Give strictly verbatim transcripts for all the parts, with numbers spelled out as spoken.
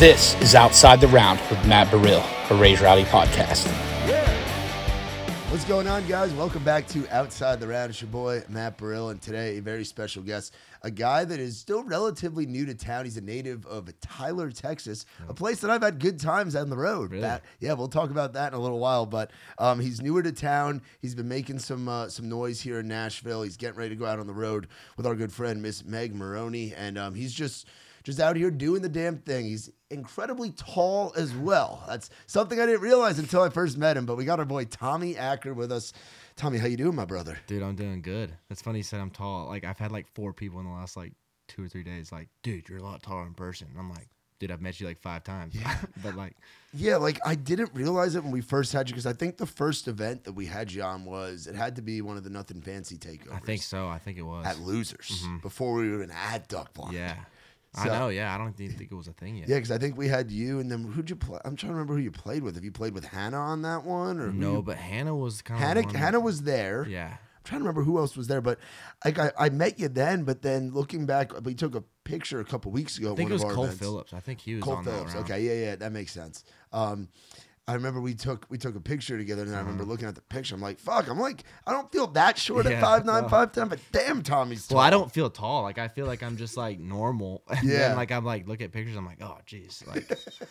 This is Outside the Round with Matt Burrill, a Raise Rowdy podcast. What's going on, guys? Welcome back to Outside the Round. It's your boy, Matt Burrill, and today a very special guest, a guy that is still relatively new to town. He's a native of Tyler, Texas, a place that I've had good times on the road. Really? That, yeah, we'll talk about that in a little while, but um, he's newer to town. He's been making some uh, some noise here in Nashville. He's getting ready to go out on the road with our good friend, Miss Meg Maroney, and um, he's just... just out here doing the damn thing. He's incredibly tall as well. That's something I didn't realize until I first met him, but we got our boy Tommy Acker with us. Tommy, how you doing, my brother? Dude, I'm doing good. That's funny you said I'm tall. Like, I've had like four people in the last like two or three days like, dude, you're a lot taller in person. And I'm like, dude, I've met you like five times. Yeah. But like, yeah, like I didn't realize it when we first had you, because I think the first event that we had you on was, it had to be one of the Nothing Fancy takeovers. I think so. I think it was. At Losers, Mm-hmm. before we were even at Duck Blind. Yeah. So- I know, yeah. I don't even think it was a thing yet. Yeah, because I think we had you, and then who'd you play? I'm trying to remember who you played with. Have you played with Hannah on that one? Or who No, you- but Hannah was kind of Hannah, Hannah was there. Yeah. I'm trying to remember who else was there, but like I, I met you then, but then looking back, we took a picture a couple weeks ago. I at think one it was of our Cole events. Phillips. I think he was Cole on Phillips. that round. Okay, yeah, yeah, that makes sense. Um, I remember we took we took a picture together, and I remember Uh-huh. looking at the picture. I'm like, fuck. I'm like, I don't feel that short at Yeah, five nine, no. five ten, but damn, Tommy's tall. Well, I don't feel tall. Like, I feel like I'm just like normal. And Yeah. then like I'm like, look at pictures. I'm like, oh, jeez. Like,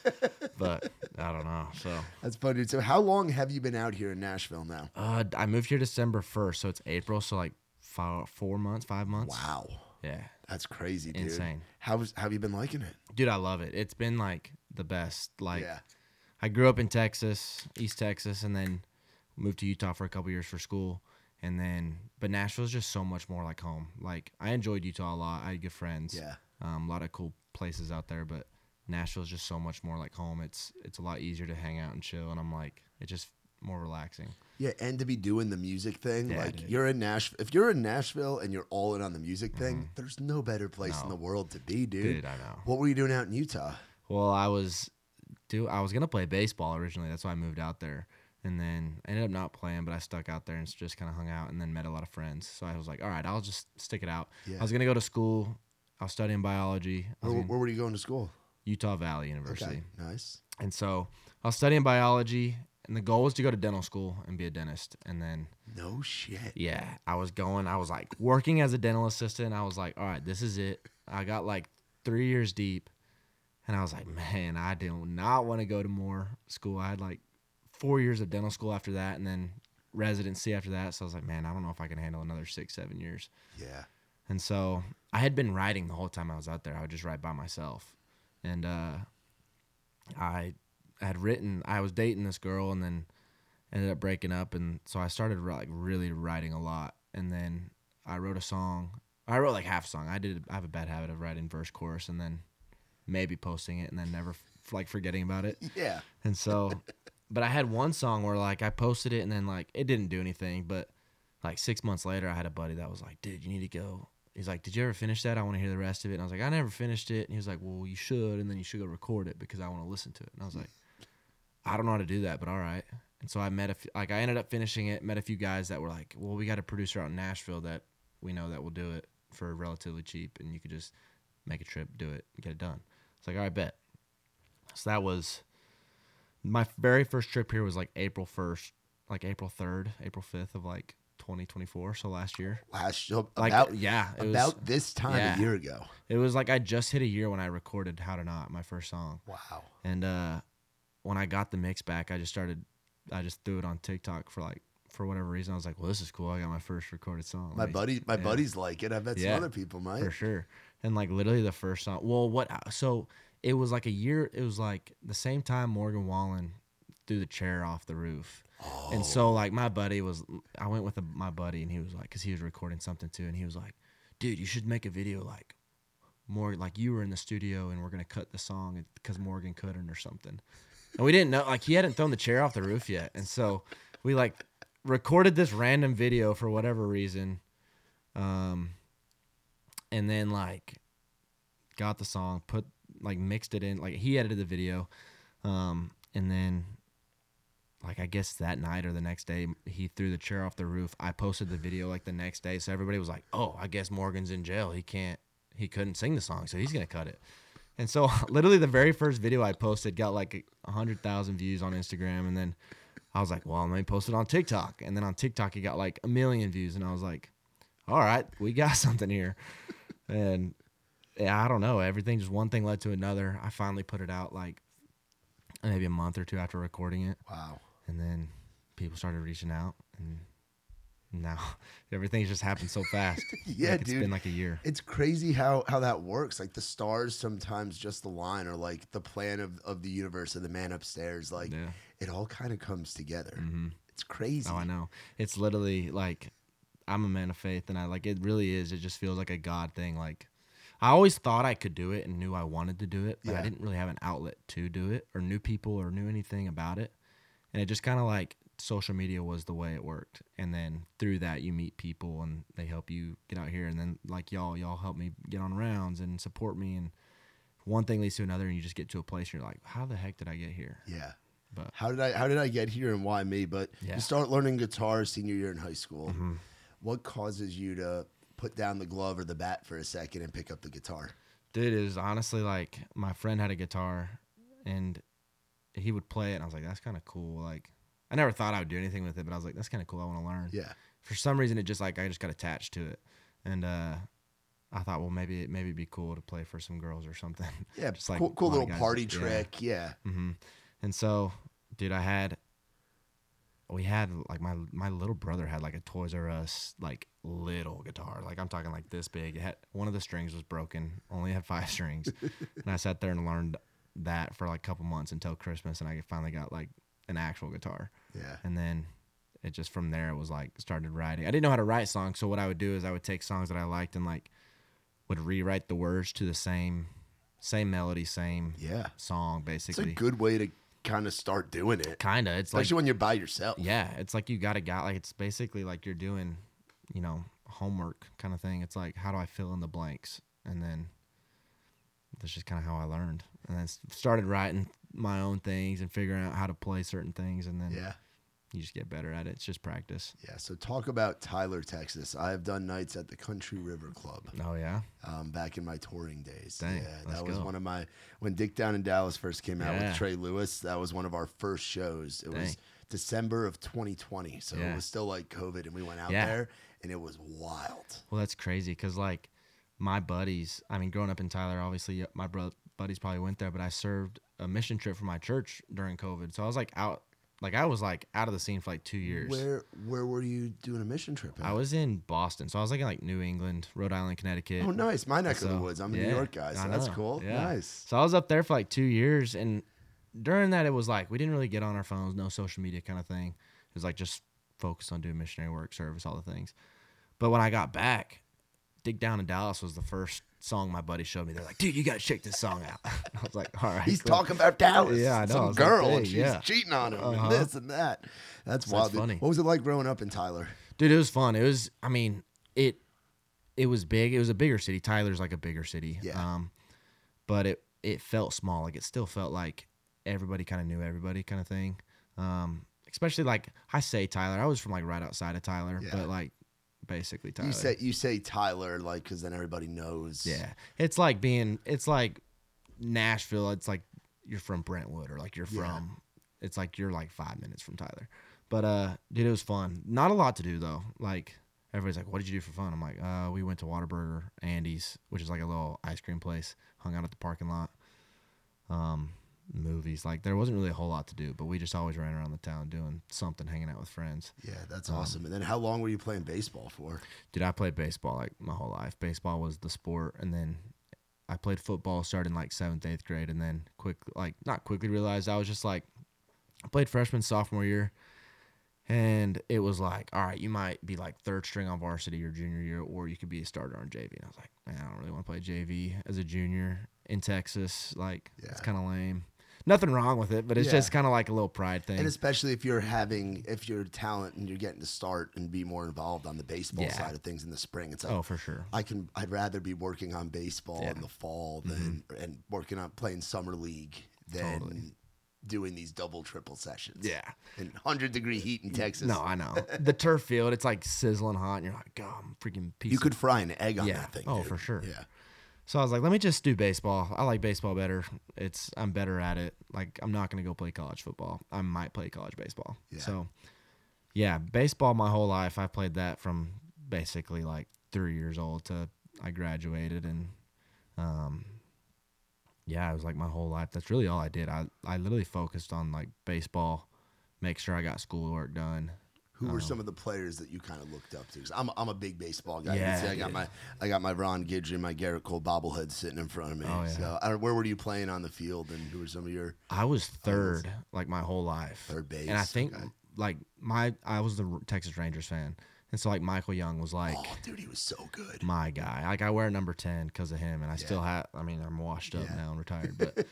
but I don't know. So That's funny, dude. So, how long have you been out here in Nashville now? uh, I moved here December first. So it's April. So like five, four months, five months. Wow, Yeah. that's crazy, dude. Insane. How's how have you been liking it? Dude, I love it. It's been like the best. Like, yeah, I grew up in Texas, East Texas, and then moved to Utah for a couple years for school. And then, but Nashville's just so much more like home. Like, I enjoyed Utah a lot. I had good friends. yeah. Um, a lot of cool places out there, but Nashville's just so much more like home. It's it's a lot easier to hang out and chill, and I'm like, it's just more relaxing. Yeah, and to be doing the music thing, Yeah, like dude. you're in Nashville. If you're in Nashville and you're all in on the music thing, there's no better place in Mm-hmm. No. the world to be, dude. Dude, I know. What were you doing out in Utah? Well, I was, dude, I was gonna play baseball originally. That's why I moved out there, and then I ended up not playing. But I stuck out there and just kind of hung out, and then met a lot of friends. So I was like, all right, I'll just stick it out. Yeah. I was gonna go to school. I was studying biology. I was Where, gonna- where were you going to school? Utah Valley University. Okay, nice. And so I was studying biology, and the goal was to go to dental school and be a dentist. And then, No shit. yeah, I was going, I was like working as a dental assistant. I was like, all right, this is it. I got like three years deep, and I was like, man, I do not want to go to more school. I had like four years of dental school after that, and then residency after that. So I was like, man, I don't know if I can handle another six, seven years. Yeah. And so I had been writing the whole time I was out there. I would just write by myself. And uh, I had written, I was dating this girl and then ended up breaking up. And so I started like really writing a lot. And then I wrote a song. I wrote like half a song. I did. I have a bad habit of writing verse, chorus, and then maybe posting it and then never f- like forgetting about it. Yeah. And so, but I had one song where like I posted it and then like it didn't do anything. But like six months later, I had a buddy that was like, dude, you need to go. He's like, did you ever finish that? I want to hear the rest of it. And I was like, I never finished it. And he was like, well, you should. And then you should go record it because I want to listen to it. And I was like, I don't know how to do that, but all right. And so I met a, f- like, I ended up finishing it, met a few guys that were like, well, we got a producer out in Nashville that we know that will do it for relatively cheap. And you could just make a trip, do it, and get it done. It's like, all right, bet. So that was my very first trip here was like April first, like April third, April fifth of like twenty twenty-four. So last year. Last so Like, about yeah, it was, about this time yeah. a year ago. it was like I just hit a year when I recorded How to Not, my first song. Wow. And uh, when I got the mix back, I just started, I just threw it on TikTok for like, for whatever reason. I was like, well, this is cool. I got my first recorded song. My Like, buddy, my yeah, buddies like it. I bet Yeah, some other people might. for sure. And like literally the first song, well, what, so it was like a year, it was like the same time Morgan Wallen threw the chair off the roof. Oh. And so like my buddy was, I went with a, my buddy and he was like, cause he was recording something too. And he was like, dude, you should make a video like more like you were in the studio and we're going to cut the song because Morgan couldn't or something. And we didn't know, like he hadn't thrown the chair off the roof yet. And so we like recorded this random video for whatever reason. Um, and then like got the song, put like mixed it in, like he edited the video. Um, and then like I guess that night or the next day he threw the chair off the roof. I posted the video like the next day. So everybody was like, oh, I guess Morgan's in jail. He can't, he couldn't sing the song. So he's going to cut it. And so literally the very first video I posted got like a hundred thousand views on Instagram. And then I was like, well, let me post it on TikTok. And then on TikTok, it got like a million views. And I was like, all right, we got something here. And yeah, I don't know. Everything, just one thing led to another. I finally put it out like maybe a month or two after recording it. Wow. And then people started reaching out. And now everything's just happened so fast. Yeah, like it's dude. been like a year. It's crazy how how that works. Like the stars sometimes just align, or like the plan of, of the universe and the man upstairs. Like Yeah. it all kind of comes together. Mm-hmm. It's crazy. Oh, I know. It's literally like I'm a man of faith, and I like it really is. It just feels like a God thing. Like I always thought I could do it and knew I wanted to do it, but Yeah. I didn't really have an outlet to do it or knew people or knew anything about it. And it just kind of like social media was the way it worked. And then through that you meet people and they help you get out here. And then like y'all, y'all help me get on rounds and support me. And one thing leads to another, and you just get to a place and you're like, how the heck did I get here? Yeah. But How did I how did I get here and why me? But Yeah. you start learning guitar senior year in high school. Mhm. What causes you to put down the glove or the bat for a second and pick up the guitar? dude, it was honestly like my friend had a guitar and he would play it. And I was like, that's kind of cool. Like, I never thought I would do anything with it, but I was like, that's kind of cool. I want to learn. Yeah. For some reason, it just like I just got attached to it, and uh, I thought, well, maybe maybe it'd be cool to play for some girls or something. Yeah. Just like cool cool a lot of little guys party do. trick. Yeah. hmm And so, dude, I had we had like my my little brother had like a Toys R Us like little guitar. Like I'm talking like this big. It had one of the strings was broken. Only had five strings, and I sat there and learned that for like a couple months until Christmas, and I finally got like an actual guitar. Yeah. And then it just from there it was like started writing. I didn't know how to write songs, so what I would do is I would take songs that I liked and like would rewrite the words to the same same melody, same Yeah. song It's a basically. good way to kind of start doing it. Kinda. It's like Especially when you're by yourself. yeah, it's like you got a guy like it's basically like you're doing, you know, homework kind of thing. It's like how do I fill in the blanks? And then that's just kind of how I learned. And then s- started writing my own things and figuring out how to play certain things, and then Yeah. you just get better at it. It's just practice. Yeah. So talk about Tyler, Texas. I have done nights at the Country River Club Oh yeah. um, back in my touring days. Dang, yeah, let's that was go. one of my when Dick Down in Dallas first came out Yeah. with Trey Lewis. That was one of our first shows. It was Dang. December of twenty twenty, so Yeah. it was still like COVID, and we went out Yeah. there, and it was wild. Well, that's crazy because like my buddies. I mean, growing up in Tyler, obviously my bro- buddies probably went there, but I served a mission trip for my church during COVID, so I was like out. Like I was like out of the scene for like two years. Where where were you doing a mission trip at? I was in Boston, so I was like in like New England, Rhode Island, Connecticut. Oh, nice. My neck of the So, woods. I'm a yeah, New York guy, so I that's know, cool. yeah. Nice. So I was up there for like two years, and during that, it was like we didn't really get on our phones, no social media kind of thing. It was like just focus on doing missionary work, service, all the things. But when I got back, Dig Down in Dallas was the first song my buddy showed me. They're like, dude, you got to check this song out. I was like, all right. He's cool. talking about Dallas. Yeah, I know. I Some was like, girl, "Dang, and she's yeah." cheating on him, Uh-huh. and this and that. That's So wild. that's dude. funny. What was it like growing up in Tyler? Dude, it was fun. It was, I mean, it it was big. It was a bigger city. Tyler's like a bigger city. Yeah. Um, but it it felt small. Like it still felt like everybody kind of knew everybody kind of thing. Um, especially like I say Tyler. I was from like right outside of Tyler, Yeah. but like basically Tyler. You say you say Tyler, like, because then everybody knows. Yeah. It's like being, it's like Nashville. It's like you're from Brentwood or like you're Yeah. from, it's like you're like five minutes from Tyler. But, uh, dude, it was fun. Not a lot to do though. Like everybody's like, what did you do for fun? I'm like, uh, we went to Whataburger, Andy's, which is like a little ice cream place, hung out at the parking lot. Um, movies. Like there wasn't really a whole lot to do, but we just always ran around the town doing something, hanging out with friends. Yeah, that's Um, awesome. And then how long were you playing baseball for? Dude, I played baseball like my whole life. Baseball was the sport, and then I played football starting like seventh, eighth grade, and then quick, like not quickly realized I was just like, I played freshman, sophomore year, and it was like, all right, you might be like third string on varsity your junior year, or you could be a starter on J V. And I was like, man, I don't really want to play J V as a junior in Texas. Like, it's Yeah. kind of lame. Nothing wrong with it, but it's Yeah. just kind of like a little pride thing. And especially if you're having, if you're talent and you're getting to start and be more involved on the baseball Yeah. side of things in the spring, it's like, Oh, for sure. I can, I'd rather be working on baseball Yeah. Mm-hmm. in the fall than and working on playing summer league than Totally. doing these double triple sessions. Yeah. in one hundred degree heat in Texas. No, I know. The turf field, it's like sizzling hot, and you're like, God, I'm freaking piece you of could fry an egg on Yeah. that thing. Oh, dude. for sure. Yeah, So I was like, let me just do baseball. I like baseball better. It's I'm better at it. Like I'm not gonna go play college football. I might play college baseball. Yeah. So yeah, baseball my whole life. I played that from basically like three years old to I graduated, and um, yeah, it was like my whole life. That's really all I did. I I literally focused on like baseball, make sure I got schoolwork done. Who were Um, some of the players that you kind of looked up to? 'Cause I'm I'm a big baseball guy. You Yeah, can see I got dude. my I got my Ron Gidry and my Garrett Cole bobblehead sitting in front of me. Oh, yeah. So I don't, where were you playing on the field, and who were some of your I was third like my whole life. third base? And I think Okay. like my I was the Texas Rangers fan, and so like Michael Young was like Oh, dude, he was so good. my guy. Like I wear number ten because of him, and I still have. I mean, I'm washed up Yeah. now and retired, but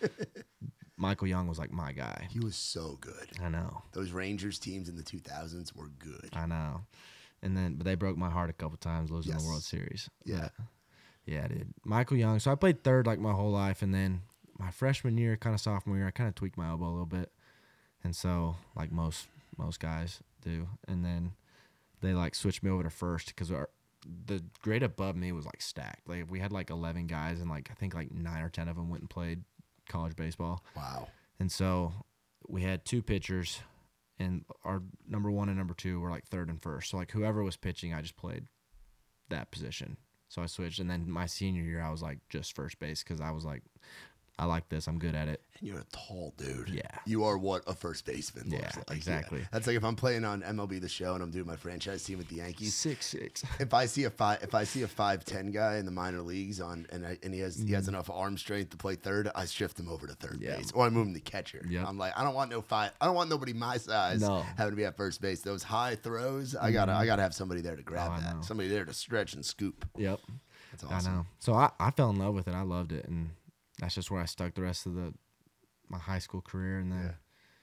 Michael Young was like my guy. He was so good. I know, Those Rangers teams in the two thousands were good. I know. And then, but they broke my heart a couple times losing Yes. the World Series. Yeah. But, yeah, dude. Michael Young. So I played third like my whole life, and then my freshman year, kind of sophomore year, I kind of tweaked my elbow a little bit, and so like most most guys do, and then they like switched me over to first because our the grade above me was like stacked. Like we had like eleven guys, and like I think like nine or ten of them went and played college baseball. Wow. And so we had two pitchers, and our number one and number two were like third and first. So like whoever was pitching, I just played that position. So I switched, and then my senior year, I was like just first base because I was like, I like this, I'm good at it. And you're a tall dude. Yeah. You are what a first baseman looks Yeah, like. exactly. That's like if I'm playing on M L B The Show and I'm doing my franchise team with the Yankees. Six six. If I see a five, if I see a five ten guy in the minor leagues on, and I, and he has he has enough arm strength to play third, I shift him over to third Mm-hmm. Yeah. base, or I move him to catcher. Yep. I'm like, I don't want no five, I don't want nobody my size No. having to be at first base. Those high throws, I gotta I gotta have somebody there to grab Oh, I that, know. somebody there to stretch and scoop. Yep. That's awesome. I know. So I, I fell in love with it. I loved it, and that's just where I stuck the rest of the my high school career. And then,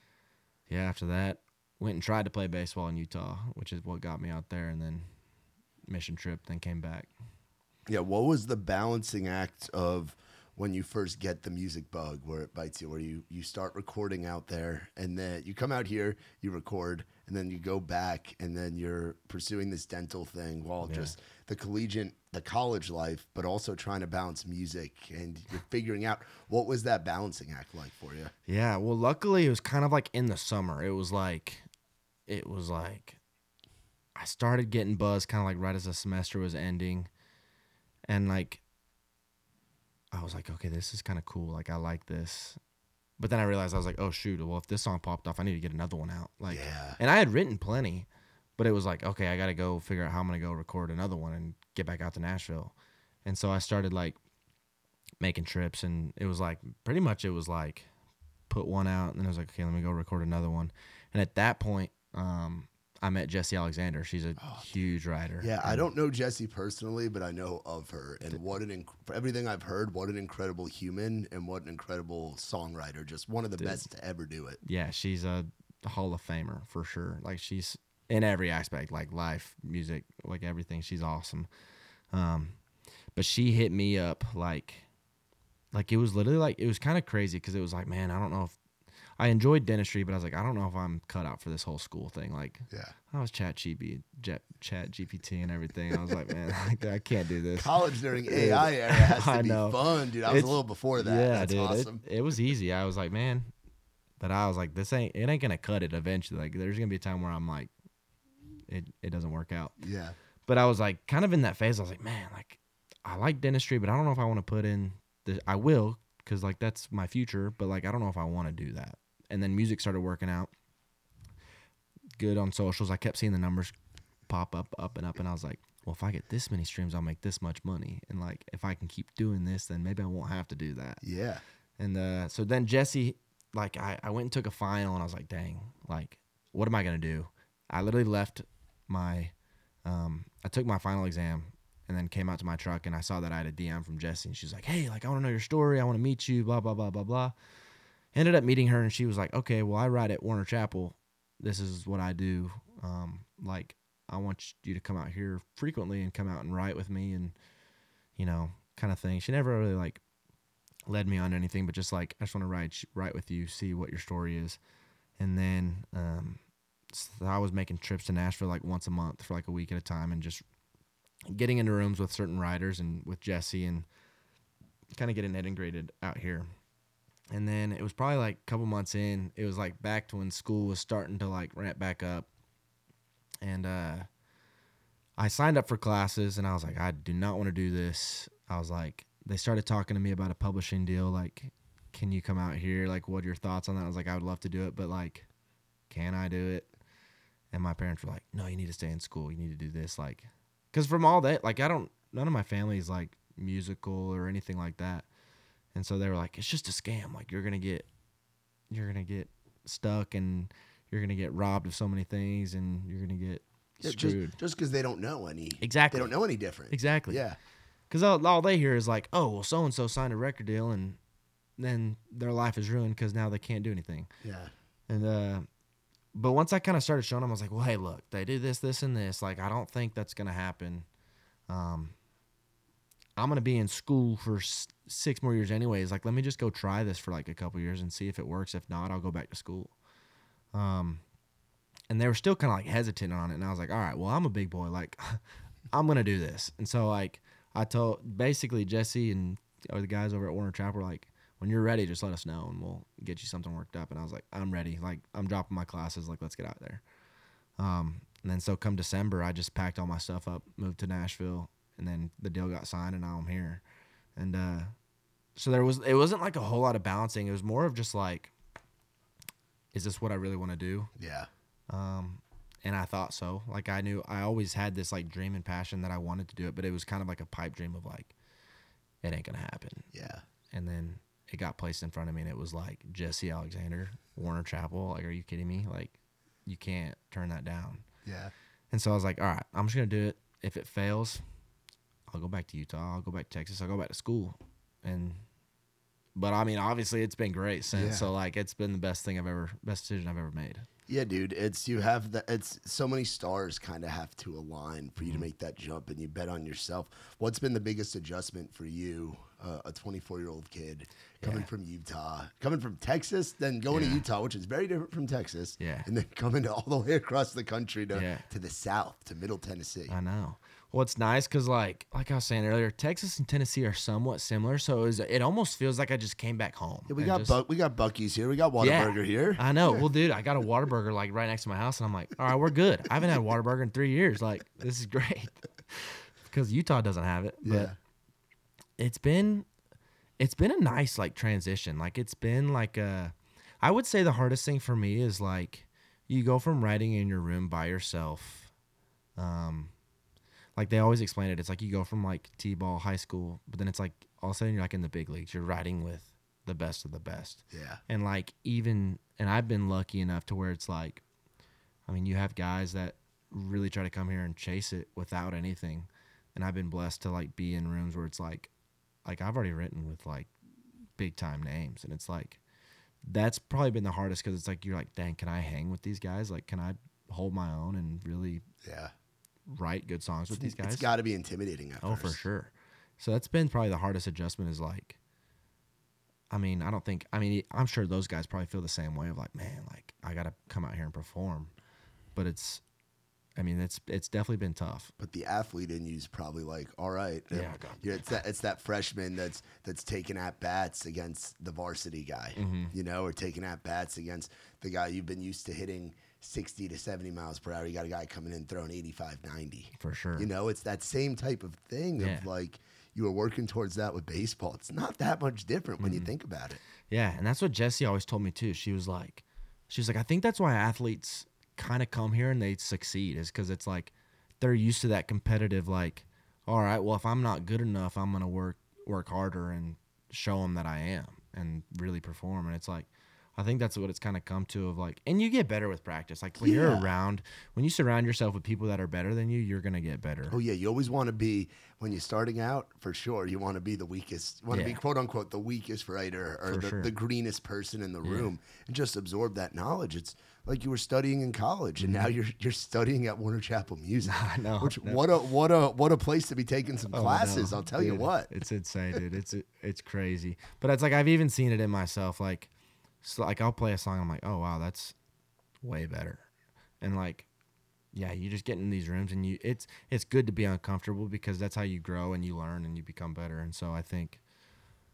yeah, after that, went and tried to play baseball in Utah, which is what got me out there. And then mission trip, then came back. Yeah, what was the balancing act of when you first get the music bug where it bites you, where you, you start recording out there and then you come out here, you record, and then you go back and then you're pursuing this dental thing while Yeah. just the collegiate, the college life, but also trying to balance music and you're figuring out what was that balancing act like for you? Yeah, well, luckily it was kind of like in the summer. It was like, it was like, I started getting buzzed kind of like right as the semester was ending. And like, I was like, okay, this is kind of cool. Like, I like this. But then I realized I was like, oh, shoot. Well, if this song popped off, I need to get another one out. Like, Yeah. and I had written plenty, but it was like, okay, I got to go figure out how I'm going to go record another one and get back out to Nashville. And so I started like making trips, and it was like, pretty much it was like, put one out, and then I was like, okay, let me go record another one. And at that point, um, I met Jessie Alexander. She's a huge writer. Yeah, I And- don't know Jessie personally, but I know of her, and what an inc- for everything I've heard, what an incredible human and what an incredible songwriter. Just one of the best to ever do it. Yeah, she's a Hall of Famer for sure. Like she's in every aspect, like life, music, like everything. She's awesome. Um, but she hit me up like, like it was literally like it was kind of crazy because it was like, man, I don't know if I enjoyed dentistry, but I was like, I don't know if I'm cut out for this whole school thing. Like, Yeah. I was Chat G P, Jet, Chat G P T and everything. I was like, man, like, I can't do this. College during A I era has to I be know. fun, dude. I was It's- a little before that. Yeah, That's dude, it- awesome. It, was easy. I was like, man, but I was like, this ain't it ain't gonna cut it eventually. Like, there's gonna be a time where I'm like, it it doesn't work out. Yeah. But I was like, kind of in that phase. I was like, man, like, I like dentistry, but I don't know if I want to put in the. I will, because like that's my future. But like, I don't know if I want to do that. And then music started working out. Good on socials. I kept seeing the numbers pop up, up and up, and I was like, well, if I get this many streams, I'll make this much money. And like, if I can keep doing this, then maybe I won't have to do that. Yeah. And uh, so then Jessie, like, I, I went and took a final, and I was like, dang, like, what am I going to do? I literally left my, um, I took my final exam and then came out to my truck, and I saw that I had a D M from Jessie, and she's like, hey, like, I want to know your story. I want to meet you, blah, blah, blah, blah, blah. Ended up meeting her, and she was like, okay, well, I ride at Warner Chapel. This is what I do. Um, like, I want you to come out here frequently and come out and write with me and, you know, kind of thing. She never really, like, led me on anything, but just like, I just want to write write with you, see what your story is. And then um, so I was making trips to Nashville like once a month for like a week at a time, and just getting into rooms with certain writers and with Jessie and kind of getting integrated out here. And then it was probably like a couple months in, it was like back to when school was starting to like ramp back up. And uh, I signed up for classes and I was like, I do not want to do this. I was like, they started talking to me about a publishing deal. Like, can you come out here? Like, what are your thoughts on that? I was like, I would love to do it, but like, can I do it? And my parents were like, no, you need to stay in school. You need to do this. Like, because from all that, like, I don't, none of my family is like musical or anything like that. And so they were like, it's just a scam. Like, you're going to get, you're going to get stuck and you're going to get robbed of so many things and you're going to get Yeah, screwed. just because they don't know any. Exactly. They don't know any different. Exactly. Yeah. Because all, all they hear is like, oh, well, so-and-so signed a record deal and then their life is ruined because now they can't do anything. Yeah. And, uh, but once I kind of started showing them, I was like, well, hey, look, they do this, this, and this. Like, I don't think that's going to happen. Um, I'm going to be in school for s- six more years anyways. Like, let me just go try this for like a couple years and see if it works. If not, I'll go back to school. Um, and they were still kind of like hesitant on it. And I was like, all right, well, I'm a big boy. Like, I'm going to do this. And so, like, I told basically Jesse and or the guys over at Warner Chapel were like, when you're ready, just let us know and we'll get you something worked up. And I was like, I'm ready. Like, I'm dropping my classes. Like, let's get out there. Um, and then so come December, I just packed all my stuff up, moved to Nashville, and then the deal got signed and now I'm here. And uh, so there was, it wasn't like a whole lot of balancing. It was more of just like, is this what I really want to do? Yeah. Um, and I thought so. Like, I knew, I always had this like dream and passion that I wanted to do it, but it was kind of like a pipe dream of like, it ain't going to happen. Yeah. And then it got placed in front of me and it was like Jesse Alexander, Warner Chapel. Like, are you kidding me? Like, you can't turn that down. Yeah. And so I was like, all right, I'm just going to do it. If it fails, I'll go back to Utah. I'll go back to Texas. I'll go back to school. And, but I mean, obviously it's been great since. Yeah. So like, it's been the best thing I've ever, best decision I've ever made. Yeah, dude. It's you have the it's so many stars kind of have to align for you Mm-hmm. to make that jump, and you bet on yourself. What's been the biggest adjustment for you, uh, a twenty-four year old kid coming Yeah. from Utah, coming from Texas, then going Yeah. to Utah, which is very different from Texas, Yeah. and then coming to all the way across the country to Yeah. to the south to Middle Tennessee. I know. Well, it's nice because, like, like I was saying earlier, Texas and Tennessee are somewhat similar. So it, was, it almost feels like I just came back home. Yeah, we and got just, Buck, we got Bucky's here, we got Yeah, Whataburger here. I know. Well, dude, I got a Whataburger like right next to my house, and I'm like, all right, we're good. I haven't had a Whataburger in three years. Like, this is great because Utah doesn't have it. But Yeah. it's been, it's been a nice like transition. Like, it's been like a, I would say the hardest thing for me is like, you go from writing in your room by yourself, um. Like, they always explain it. It's like you go from, like, T-ball, high school, but then it's like all of a sudden you're, like, in the big leagues. You're riding with the best of the best. Yeah. And, like, even – and I've been lucky enough to where it's like – I mean, you have guys that really try to come here and chase it without anything. And I've been blessed to, like, be in rooms where it's like – like, I've already written with, like, big-time names. And it's like – that's probably been the hardest because it's like you're like, dang, can I hang with these guys? Like, can I hold my own and really – Yeah. write good songs with these guys? It's got to be intimidating at Oh, first. for sure. So that's been probably the hardest adjustment is like, I mean, I don't think, I mean, I'm sure those guys probably feel the same way of like, man, like I got to come out here and perform. But it's, I mean, it's it's definitely been tough. But the athlete in you is probably like, all right, Yeah, um, God. you're- it's that it's that freshman that's that's taking at bats against the varsity guy, Mm-hmm. you know, or taking at bats against the guy you've been used to hitting sixty to seventy miles per hour. You got a guy coming in throwing eighty-five, ninety. For sure. You know, it's that same type of thing Yeah. of like you were working towards that with baseball. It's not that much different when you Mm-hmm. think about it. Yeah, and that's what Jessie always told me too. She was like, she was like, I think that's why athletes kind of come here and they succeed is because it's like they're used to that competitive. Like, all right, well, if I'm not good enough, I'm gonna work work harder and show them that I am and really perform. And it's like, I think that's what it's kind of come to of like, and you get better with practice. Like when you're Yeah. around, when you surround yourself with people that are better than you, you're gonna get better. Oh yeah, you always want to be when you're starting out. For sure, you want to be the weakest. You want to Yeah. be quote unquote the weakest writer or For the, sure. the greenest person in the Yeah. room, and just absorb that knowledge. It's like you were studying in college, and now you're you're studying at Warner Chapel Music. I know, Which no. what a what a what a place to be taking some Oh, classes. no. I'll tell you Dude, what. it's insane, dude. It's it's crazy. But it's like I've even seen it in myself. Like, so like I'll play a song, I'm like, oh wow, that's way better. And like, yeah, you just get in these rooms and you it's it's good to be uncomfortable because that's how you grow and you learn and you become better. And so I think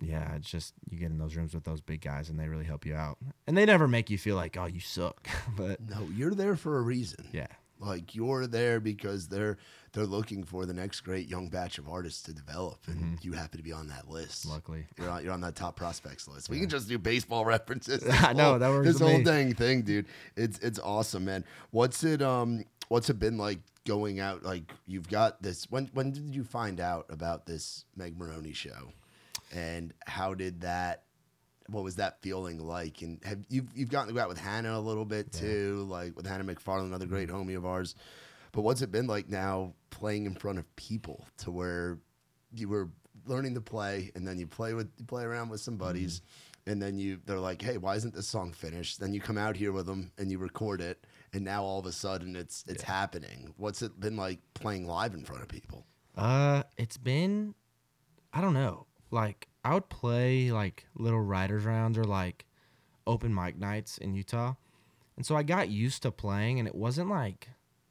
yeah, it's just you get in those rooms with those big guys and they really help you out. And they never make you feel like, oh, you suck. But No, you're there for a reason. yeah. Like you're there because they're they're looking for the next great young batch of artists to develop, and Mm-hmm. you happen to be on that list. Luckily. you're on you're on that top prospects list. We can just do baseball references. I know, that works This with whole me. dang thing, dude. It's it's awesome, man. What's it um What's it been like going out? Like you've got this. When when did you find out about this Meg Maroney show, and how did that? What was that feeling like? And have you've you've gotten to go out with Hannah a little bit too, like with Hannah McFarland, another great homie of ours. But what's it been like now playing in front of people to where you were learning to play and then you play with you play around with some buddies and then you they're like, hey, why isn't this song finished? Then you come out here with them and you record it, and now all of a sudden it's it's happening. What's it been like playing live in front of people? Uh, it's been, I don't know. Like, I would play, like, little writers' rounds or, like, open mic nights in Utah. And so I got used to playing, and it wasn't, like,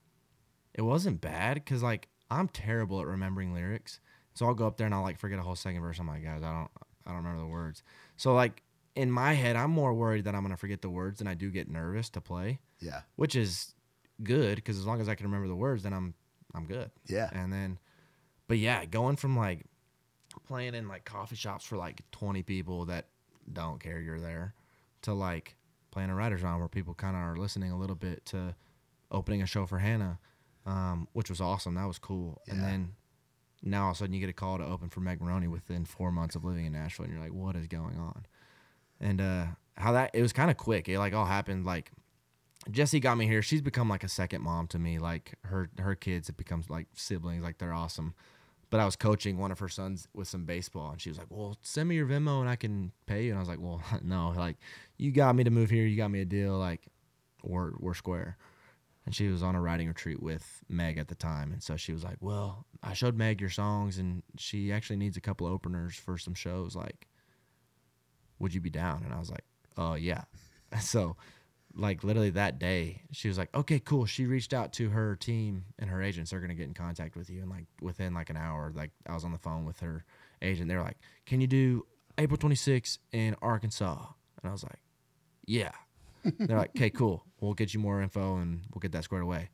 it wasn't bad because, like, I'm terrible at remembering lyrics. So I'll go up there and I'll, like, forget a whole second verse. I'm like, guys, I don't, I don't remember the words. So, like, in my head, I'm more worried that I'm going to forget the words than I do get nervous to play, Yeah. which is good because as long as I can remember the words, then I'm, I'm good. Yeah. And then, but yeah, going from like playing in like coffee shops for like twenty people that don't care you're there to like playing a writer's round where people kind of are listening a little bit to opening a show for Hannah, um, which was awesome. That was cool. And Yeah. then now all of a sudden you get a call to open for Meg Maroney within four months of living in Nashville. And you're like, what is going on? And uh, how that, it was kind of quick. It like all happened like, Jessie got me here. She's become like a second mom to me. Like her her kids have become like siblings. Like they're awesome. But I was coaching one of her sons with some baseball, and she was like, "Well, send me your Venmo and I can pay you." And I was like, "Well, no. Like, you got me to move here. You got me a deal. Like, we're we're square." And she was on a writing retreat with Meg at the time, and so she was like, "Well, I showed Meg your songs, and she actually needs a couple openers for some shows. Like, would you be down?" And I was like, "Oh yeah." So. Like literally that day, she was like, okay, cool. She reached out to her team and her agents. They're going to get in contact with you. And like within like an hour, like I was on the phone with her agent. They were like, can you do April twenty-sixth in Arkansas? And I was like, yeah. They're like, okay, cool. We'll get you more info and we'll get that squared away.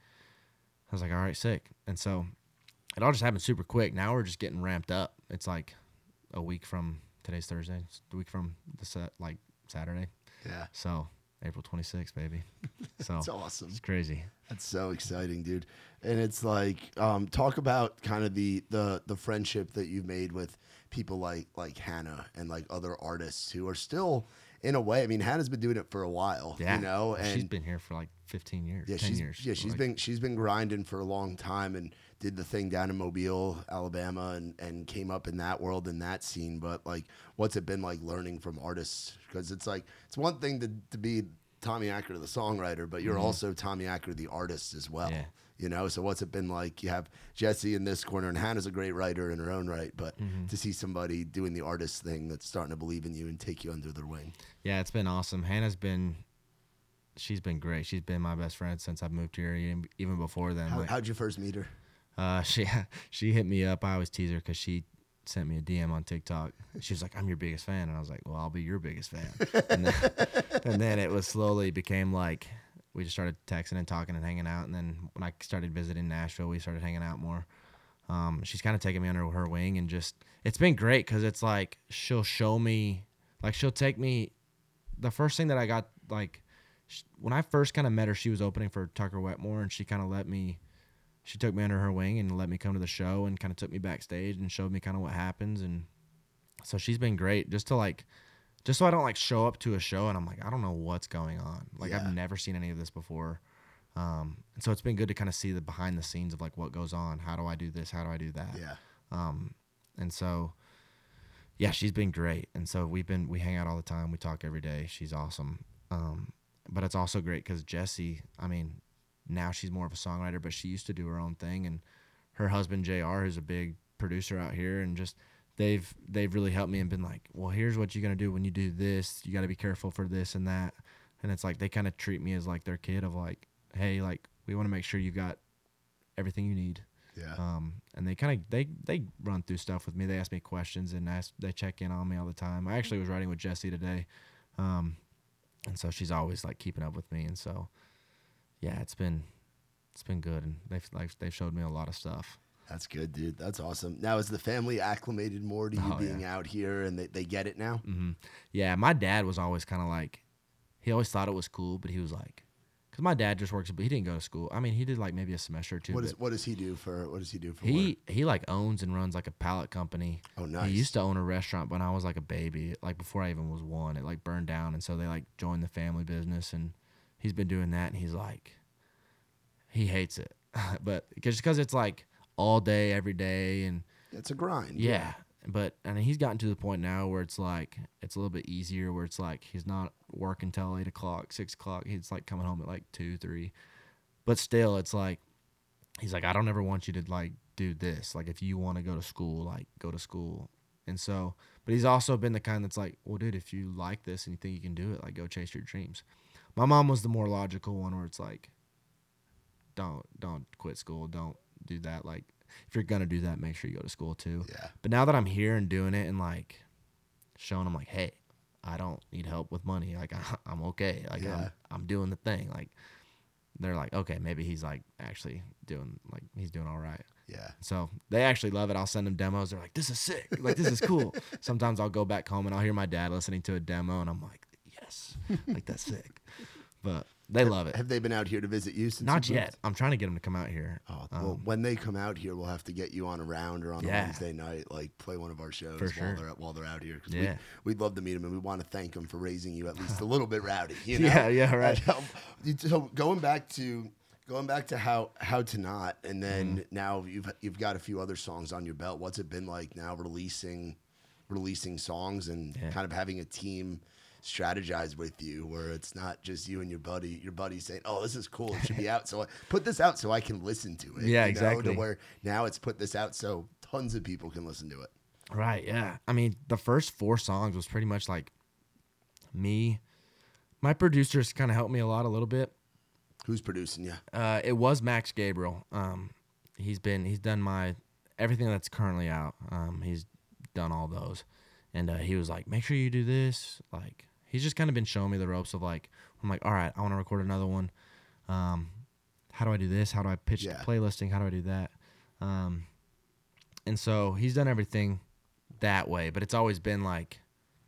I was like, all right, sick. And so it all just happened super quick. Now we're just getting ramped up. It's like a week from today's Thursday. It's a week from the set, like Saturday. Yeah. So April twenty-sixth, baby. So That's awesome. It's crazy. That's so exciting, dude. And it's like, um, talk about kind of the, the the friendship that you've made with people like like Hannah and like other artists who are still, in a way. I mean, Hannah's been doing it for a while, Yeah. you know, and she's been here for like fifteen years, yeah, ten she's years. yeah, she's Like, been she's been grinding for a long time and did the thing down in Mobile, Alabama, and and came up in that world and that scene. But like, what's it been like learning from artists? Because it's like it's one thing to to be Tommy Acker, the songwriter, but you're also Tommy Acker, the artist as well. Yeah. You know, so what's it been like? You have Jessie in this corner, and Hannah's a great writer in her own right, but to see somebody doing the artist thing that's starting to believe in you and take you under their wing. Yeah, it's been awesome. Hannah's been, she's been great. She's been my best friend since I've moved here, even, even before then. How, Like, how'd you first meet her? Uh, she she hit me up. I always tease her because she sent me a D M on TikTok. She was like, "I'm your biggest fan," and I was like, "Well, I'll be your biggest fan." And then, and then it was slowly became like we just started texting and talking and hanging out. And then when I started visiting Nashville, we started hanging out more. Um, she's kind of taken me under her wing, and just it's been great because it's like she'll show me, like she'll take me. The first thing that I got, like sh- when I first kind of met her, she was opening for Tucker Wetmore, and she kind of let me. She took me under her wing and let me come to the show and kind of took me backstage and showed me kind of what happens. And so she's been great just to like, just so I don't like show up to a show and I'm like, I don't know what's going on. Like Yeah. I've never seen any of this before. Um, and so it's been good to kind of see the behind the scenes of like what goes on. How do I do this? How do I do that? Yeah. Um, and so, yeah, she's been great. And so we've been, we hang out all the time. We talk every day. She's awesome. Um, but it's also great because Jessie, I mean, now she's more of a songwriter, but she used to do her own thing. And her husband, J R, who's a big producer out here, and just they've they've really helped me and been like, well, here's what you're going to do when you do this. You got to be careful for this and that. And it's like they kind of treat me as like their kid of like, hey, like we want to make sure you've got everything you need. Yeah. Um, and they kind of they they run through stuff with me. They ask me questions and ask they check in on me all the time. I actually was writing with Jessie today, um, and so she's always like keeping up with me. And so, yeah, it's been it's been good, and they've like they've showed me a lot of stuff. That's good, dude. That's awesome. Now, is the family acclimated more to you Oh, being yeah. out here, and they, they get it now? hmm Yeah, my dad was always kind of like, he always thought it was cool, but he was like, because my dad just works, but he didn't go to school. I mean, he did like maybe a semester or two. What but is what does he do for what does he do for he work? he like owns and runs like a pallet company. Oh, nice. He used to own a restaurant when I was like a baby, like before I even was one. It like burned down, and so they like joined the family business, and he's been doing that, and he's like, he hates it, but just because it's like all day, every day, and It's a grind. yeah, but and he's gotten to the point now where it's like it's a little bit easier, where it's like he's not working till eight o'clock, six o'clock. He's like coming home at like two, three, but still, it's like he's like, I don't ever want you to like do this. Like if you want to go to school, like go to school. And so, but he's also been the kind that's like, well, dude, if you like this and you think you can do it, like go chase your dreams. My mom was the more logical one, where it's like, don't don't quit school, don't do that. Like if you're gonna do that, make sure you go to school too. Yeah. But now that I'm here and doing it and like showing them like, hey, I don't need help with money. Like I, I'm okay. Like Yeah. I'm I'm doing the thing. Like they're like, okay, maybe he's like actually doing like he's doing all right. Yeah. So they actually love it. I'll send them demos. They're like, this is sick. Like this is cool. Sometimes I'll go back home and I'll hear my dad listening to a demo and I'm like, yes, like that's sick. But they love it. Have they been out here to visit you since? Not you moved? yet. I'm trying to get them to come out here. Oh, well, Um, when they come out here, we'll have to get you on a round or on Yeah. a Wednesday night, like play one of our shows For while sure. they're while they're out here. 'Cause Yeah. we'd, we'd love to meet them, and we want to thank them for raising you at least a little bit rowdy. You know? Yeah, yeah, right. And, um, you- so going back to going back to how how to not, and then Mm-hmm. now you've you've got a few other songs on your belt. What's it been like now releasing releasing songs and Yeah. kind of having a team strategize with you, where it's not just you and your buddy, your buddy saying, "Oh, this is cool. It should be out. So I, put this out so I can listen to it." Yeah, you know, exactly. to where now it's put this out so tons of people can listen to it. Right, yeah. I mean, the first four songs was pretty much like me. My producers kind of helped me a lot, a little bit. Who's producing you? Uh, it was Max Gabriel. Um, he's been he's done my everything that's currently out. Um, he's done all those, and uh, he was like, make sure you do this. Like he's just kind of been showing me the ropes of like, I'm like, all right, I want to record another one. Um, how do I do this? How do I pitch Yeah. the playlisting? How do I do that? Um, and so he's done everything that way, but it's always been like,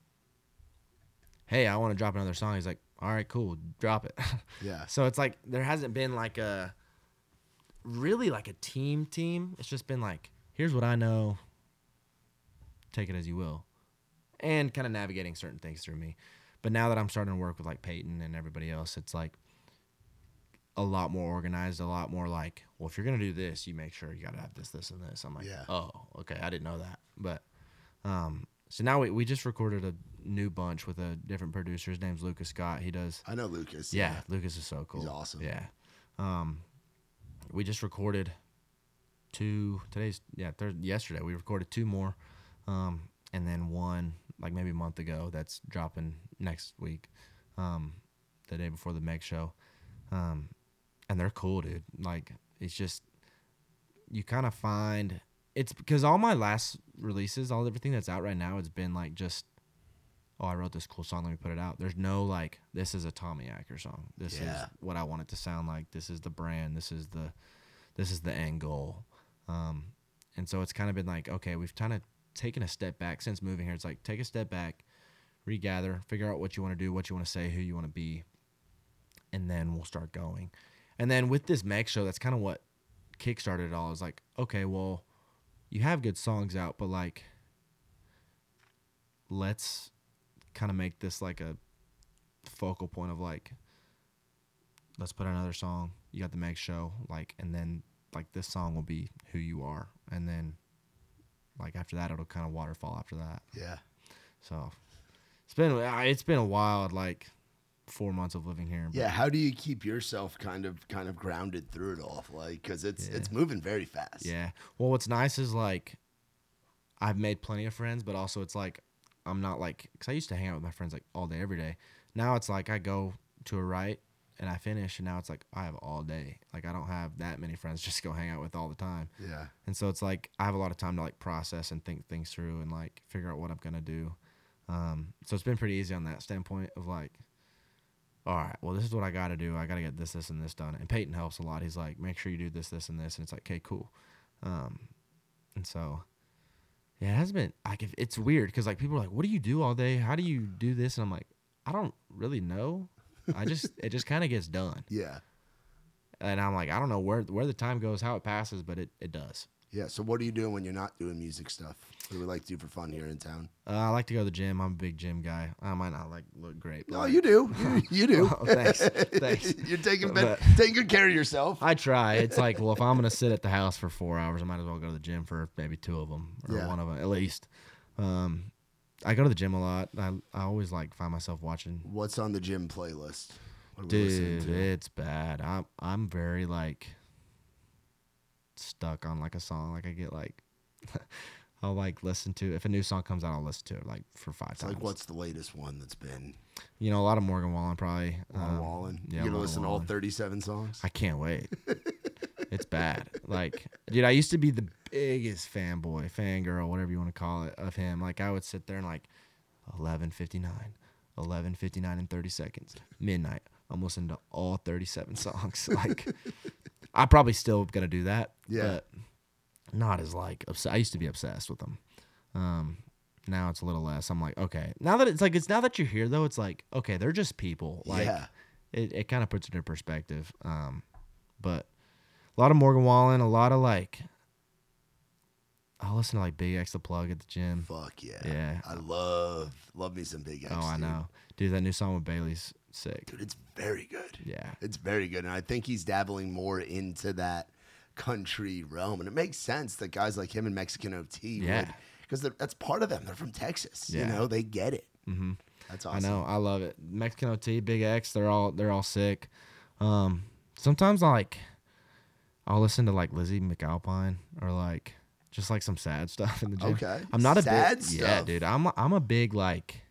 hey, I want to drop another song. He's like, all right, cool, drop it. Yeah. So it's like there hasn't been like a really like a team team. It's just been like, here's what I know. Take it as you will. And kind of navigating certain things through me. But now that I'm starting to work with like Peyton and everybody else, it's like a lot more organized, a lot more like, well, if you're going to do this, you make sure you got to have this, this, and this. I'm like, Yeah. oh, okay, I didn't know that. But um, so now we, we just recorded a new bunch with a different producer. His name's Lucas Scott. He does I know Lucas. yeah, Lucas is so cool. He's awesome. Yeah. Um, we just recorded two. Today's yeah. Thir- yesterday we recorded two more, um, and then one like maybe a month ago that's dropping next week, um, the day before the Meg show, um, and they're cool, dude. Like it's just you kind of find it's because all my last releases, all everything that's out right now, it's been like just. Oh, I wrote this cool song. Let me put it out. There's no like, this is a Tommy Acker song. This Yeah. is what I want it to sound like. This is the brand. This is the, this is the end goal. Um, and so it's kind of been like, okay, we've kind of taken a step back since moving here. It's like take a step back, regather, figure out what you want to do, what you want to say, who you want to be, and then we'll start going. And then with this Meg show, that's kind of what kickstarted it all. I was like, okay, well, you have good songs out, but like, let's kind of make this like a focal point of like, let's put out another song. You got the Meg show, like, and then like this song will be who you are, and then like after that it'll kind of waterfall after that. Yeah. So it's been it's been a wild like four months of living here. but- Yeah. How do you keep yourself kind of kind of grounded through it all? Like, because it's Yeah. it's moving very fast. Yeah. Well, what's nice is like I've made plenty of friends, but also it's like I'm not like because I used to hang out with my friends like all day every day. Now it's like I go to a write and I finish, and now it's like I have all day. Like I don't have that many friends just to go hang out with all the time. Yeah. And so it's like I have a lot of time to like process and think things through and like figure out what I'm gonna do. Um, so it's been pretty easy on that standpoint of like, all right, well, this is what I got to do. I got to get this, this, and this done. And Peyton helps a lot. He's like, make sure you do this, this, and this. And it's like, okay, cool. Um, and so, yeah, it has been, like, if, it's weird because, like, people are like, what do you do all day? How do you do this? And I'm like, I don't really know. I just, it just kind of gets done. Yeah. And I'm like, I don't know where where the time goes, how it passes, but it, it does. Yeah. So what are you doing when you're not doing music stuff? What do we like to do for fun here in town? Uh, I like to go to the gym. I'm a big gym guy. I might not like look great. But No, like, you do. You, you do. Oh, thanks. Thanks. You're taking But- taking good care of yourself. I try. It's like, well, if I'm gonna sit at the house for four hours, I might as well go to the gym for maybe two of them or Yeah. one of them at least. Um, I go to the gym a lot. I I always like find myself watching. What's on the gym playlist? What are we listening Dude, to? it's bad. I'm I'm very like stuck on like a song. Like I get like I'll like listen to if a new song comes out, I'll listen to it like for five It's times. like, what's the latest one that's been? You know, a lot of Morgan Wallen probably. Ron um, Wallen. Yeah, you gonna Ron listen to all Wallen. thirty-seven songs? I can't wait. It's bad. Like, dude, I used to be the biggest fanboy, fangirl, whatever you want to call it, of him. Like, I would sit there and like, eleven fifty-nine, eleven fifty-nine and thirty seconds, midnight. I'm listening to all thirty-seven songs. Like, I'm probably still gonna do that. Yeah. But not as like obs- I used to be obsessed with them. Um, now it's a little less. I'm like, okay. Now that it's like it's now that you're here though, it's like, okay, they're just people. Like, Yeah. it, it kind of puts it in perspective. Um, but a lot of Morgan Wallen, a lot of like, I'll listen to like Big X the Plug at the gym. Fuck yeah. Yeah. I love love me some Big X. Oh, I dude. know, dude. That new song with Bailey's sick. Dude, it's very good. Yeah, It's very good. And I think he's dabbling more into that country realm. And it makes sense that guys like him and Mexican O T Yeah. would, because that's part of them. They're from Texas. You Yeah. know, they get it. mm-hmm. That's I awesome. know. I love it. Mexican O T, Big X, they're all they're all sick. Um, sometimes I like I'll listen to like Lizzie McAlpine or like just like some sad stuff in the gym. Okay. I'm not a Sad big yeah, stuff. dude. I'm a, I'm a big like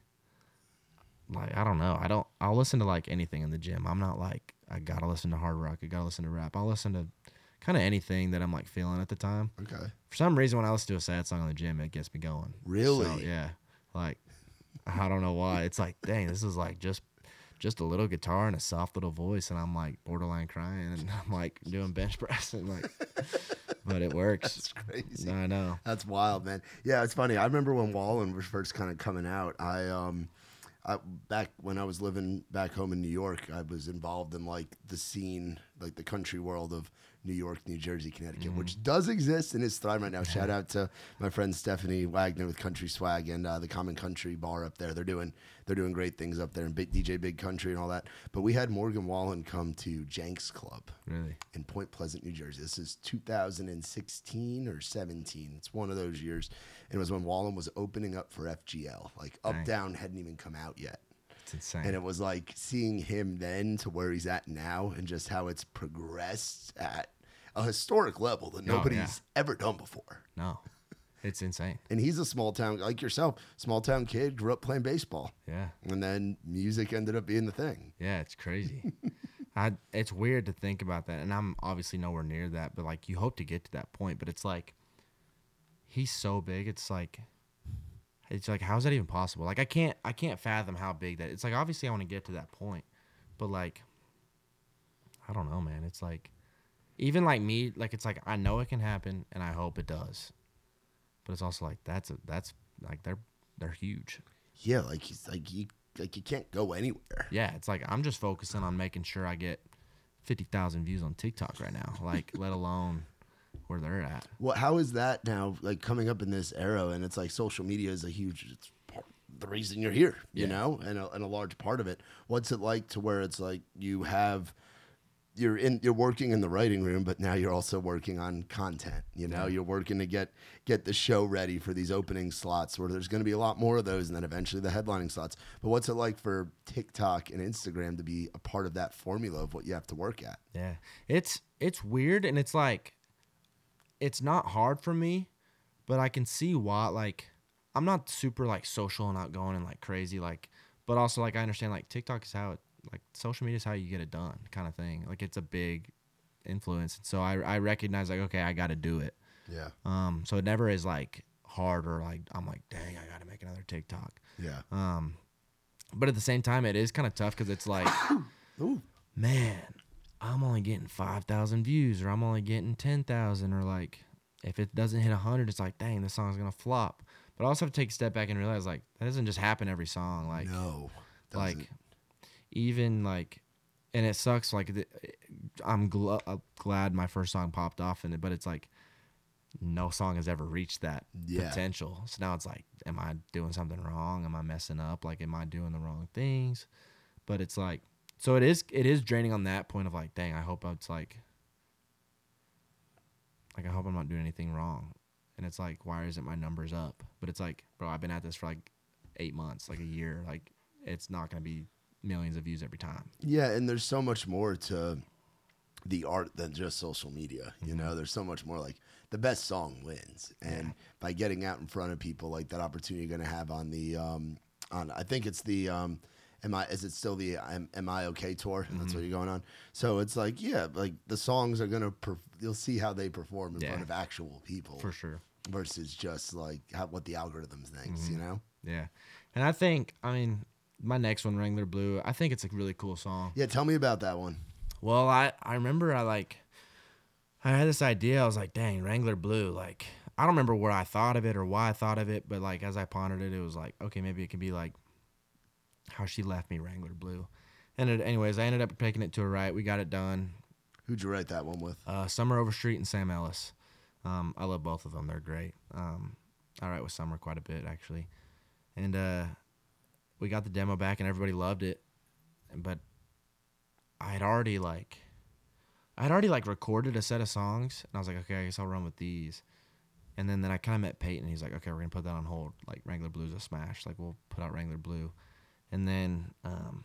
like I don't know. I don't. I'll listen to like anything in the gym. I'm not like I gotta listen to hard rock. I gotta listen to rap. I'll listen to kind of anything that I'm like feeling at the time. Okay. For some reason, when I listen to a sad song in the gym, it gets me going. Really? So, yeah. Like I don't know why. It's like, dang, this is like just just a little guitar and a soft little voice, and I'm like borderline crying, and I'm like doing bench press, and like, but it works. That's crazy. I know. That's wild, man. Yeah, it's funny. I remember when Wallen was first kind of coming out. I um, I, back when I was living back home in New York, I was involved in like the scene, like the country world of New York, New Jersey, Connecticut, Mm-hmm. which does exist and is thriving right now. Shout out to my friend Stephanie Wagner with Country Swag and uh, the Common Country Bar up there. They're doing they're doing great things up there and big D J Big Country and all that. But we had Morgan Wallen come to Jenks Club Really. in Point Pleasant, New Jersey. This is two thousand sixteen or seventeen. It's one of those years. And it was when Wallen was opening up for F G L. Like Up Dang. Down hadn't even come out yet. It's insane. And it was like seeing him then to where he's at now and just how it's progressed at a historic level that Oh, nobody's yeah. ever done before. no, it's insane. And he's a small town, like yourself, small town kid, grew up playing baseball. Yeah. And then music ended up being the thing. Yeah, it's crazy. I it's weird to think about that, and I'm obviously nowhere near that, but like you hope to get to that point, but it's like he's so big, it's like it's like how's that even possible? Like I can't I can't fathom how big that. It's like obviously I want to get to that point, but like I don't know, man. It's like even like me, like it's like I know it can happen and I hope it does. But it's also like that's a, that's like they're they're huge. Yeah, like he's like you like you can't go anywhere. Yeah, it's like I'm just focusing on making sure I get fifty thousand views on TikTok right now, like let alone where they're at. Well, how is that now, like coming up in this era? And it's like social media is a huge, it's part of the reason you're here, you Yeah. know, and a, and a large part of it. What's it like to where it's like you have, you're in, you're working in the writing room, but now you're also working on content. You know, Yeah. you're working to get get the show ready for these opening slots, where there's going to be a lot more of those, and then eventually the headlining slots. But what's it like for TikTok and Instagram to be a part of that formula of what you have to work at? Yeah, it's it's weird, and it's like it's not hard for me, but I can see why. Like I'm not super like social and outgoing and like crazy, like, but also like I understand like TikTok is how it like social media is how you get it done, kind of thing. Like it's a big influence. So I I recognize like okay, I got to do it. Yeah. Um. So it never is like hard or like I'm like dang, I got to make another TikTok. Yeah. Um. But at the same time, it is kind of tough because it's like, man, I'm only getting five thousand views, or I'm only getting ten thousand, or like if it doesn't hit a hundred, it's like dang, this song's gonna flop. But I also have to take a step back and realize like that doesn't just happen every song. Like No. like doesn't. even like, and it sucks. Like the, I'm gl- uh, glad my first song popped off in it, but it's like no song has ever reached that Yeah. potential. So now it's like, am I doing something wrong? Am I messing up? Like, am I doing the wrong things? But it's like, so it is. It is draining on that point of like, dang, I hope it's like, like I hope I'm not doing anything wrong. And it's like, why isn't my numbers up? But it's like, bro, I've been at this for like eight months, like a year. Like, it's not gonna be millions of views every time. Yeah, and there's so much more to the art than just social media. You Mm-hmm. know, there's so much more. Like the best song wins, and Yeah. by getting out in front of people, like that opportunity you're gonna have on the um on I think it's the um am I is it still the am, am I okay tour? That's Mm-hmm. what you're going on. So it's like yeah, like the songs are gonna perf- you'll see how they perform in Yeah. front of actual people For sure. versus just like how, what the algorithm thinks. Mm-hmm. You know. Yeah. And I think, I mean, my next one, Wrangler Blue, I think it's a really cool song. Yeah, tell me about that one. Well, I, I remember I like, I had this idea. I was like, dang, Wrangler Blue. Like, I don't remember where I thought of it or why I thought of it, but like as I pondered it, it was like, okay, maybe it could be like how she left me Wrangler Blue. And it, anyways, I ended up taking it to a write. We got it done. Who'd you write that one with? Uh, Summer Overstreet and Sam Ellis. Um, I love both of them. They're great. Um, I write with Summer quite a bit, actually. And uh, we got the demo back, and everybody loved it. But I had already, like, I had already, like, recorded a set of songs. And I was like, okay, I guess I'll run with these. And then, then I kind of met Peyton. He's like, okay, we're going to put that on hold. Like, Wrangler Blue's a smash. Like, we'll put out Wrangler Blue. And then um,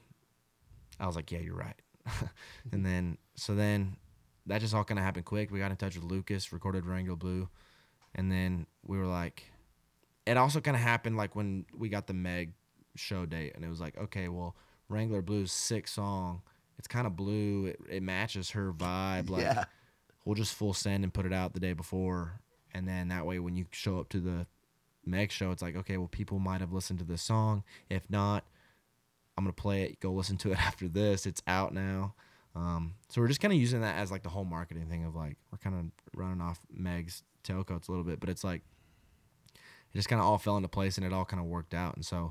I was like, yeah, you're right. And then, so then that just all kind of happened quick. We got in touch with Lucas, recorded Wrangler Blue. And then we were like, it also kind of happened like when we got the Meg show date. And it was like, okay, well, Wrangler Blue's sick song. It's kind of blue. It, it matches her vibe. Like, Yeah. we'll just full send and put it out the day before. And then that way, when you show up to the Meg show, it's like, okay, well, people might have listened to this song. If not, I'm going to play it. Go listen to it after this. It's out now. Um, so we're just kind of using that as like the whole marketing thing of like, we're kind of running off Meg's tailcoats a little bit, but it's like, it just kind of all fell into place and it all kind of worked out. And so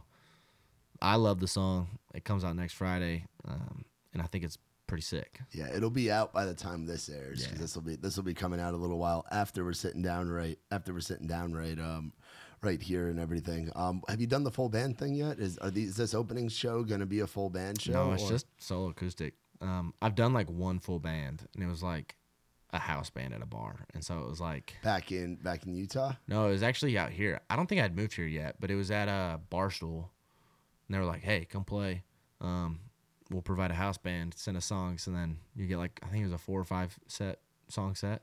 I love the song. It comes out next Friday. Um, and I think it's pretty sick. Yeah, it'll be out by the time this airs because Yeah. this will be this will be coming out a little while after we're sitting down right after we're sitting down right um right here and everything. Um, have you done the full band thing yet? Is are these is this opening show gonna be a full band show? No, it's or- just solo acoustic. Um, I've done like one full band and it was like a house band at a bar. And so it was like, back in back in Utah. no, it was actually out here. I don't think I'd moved here yet, but it was at a Barstool. And they were like, hey, come play. Um, we'll provide a house band, send us songs. And then you get like, I think it was a four or five set song set.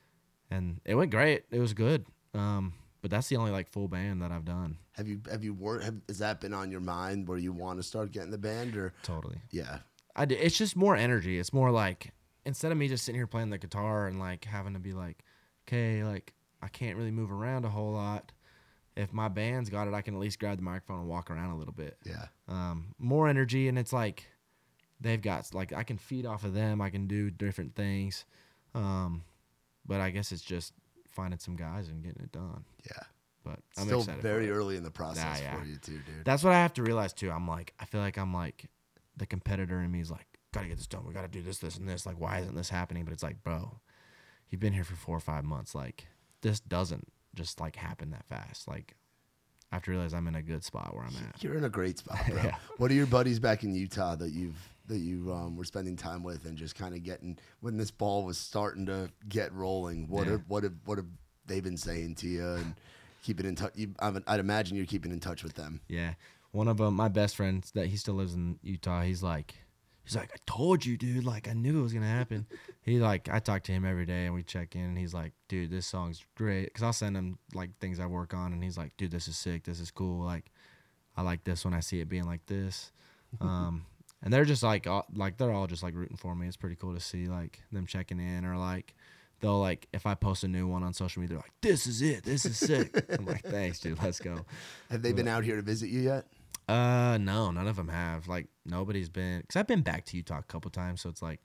And it went great. It was good. Um, but that's the only like full band that I've done. Have you have you worked? Have, has that been on your mind where you want to start getting the band or? Totally. Yeah, I d- it's just more energy. It's more like, instead of me just sitting here playing the guitar and like having to be like, okay, like I can't really move around a whole lot. If my band's got it, I can at least grab the microphone and walk around a little bit. yeah, Um, more energy, and it's like they've got like I can feed off of them. I can do different things. Um, but I guess it's just finding some guys and getting it done. yeah. But I'm Still excited. very for it. early in the process Nah, yeah. for you too, dude. That's what I have to realize too. I'm like, I feel like I'm like the competitor in me is like, gotta get this done. We gotta do this, this, and this. Like, why isn't this happening? But it's like, bro, you've been here for four or five months. Like, this doesn't just like happen that fast. Like, I have to realize I'm in a good spot where I'm at. You're in a great spot, bro. Yeah. What are your buddies back in Utah that you've that you um, were spending time with and just kind of getting when this ball was starting to get rolling? What Yeah. have what have what have they been saying to you and keeping in touch? You, I would- I'd imagine you're keeping in touch with them. Yeah. One of them, my best friend, that he still lives in Utah. He's like, he's like, I told you, dude. Like, I knew it was gonna happen. He like, I talk to him every day and we check in. And he's like, dude, this song's great. Cause I'll send him like things I work on, and he's like, dude, this is sick. This is cool. Like, I like this when I see it being like this. Um, and they're just like all, like they're all just like rooting for me. It's pretty cool to see like them checking in, or like they'll like if I post a new one on social media, they're like, "This is it. This is sick." I'm like, "Thanks, dude. Let's go." Have they been out here to visit you yet? Uh, no, none of them have. Like nobody's been, cause I've been back to Utah a couple times, so it's like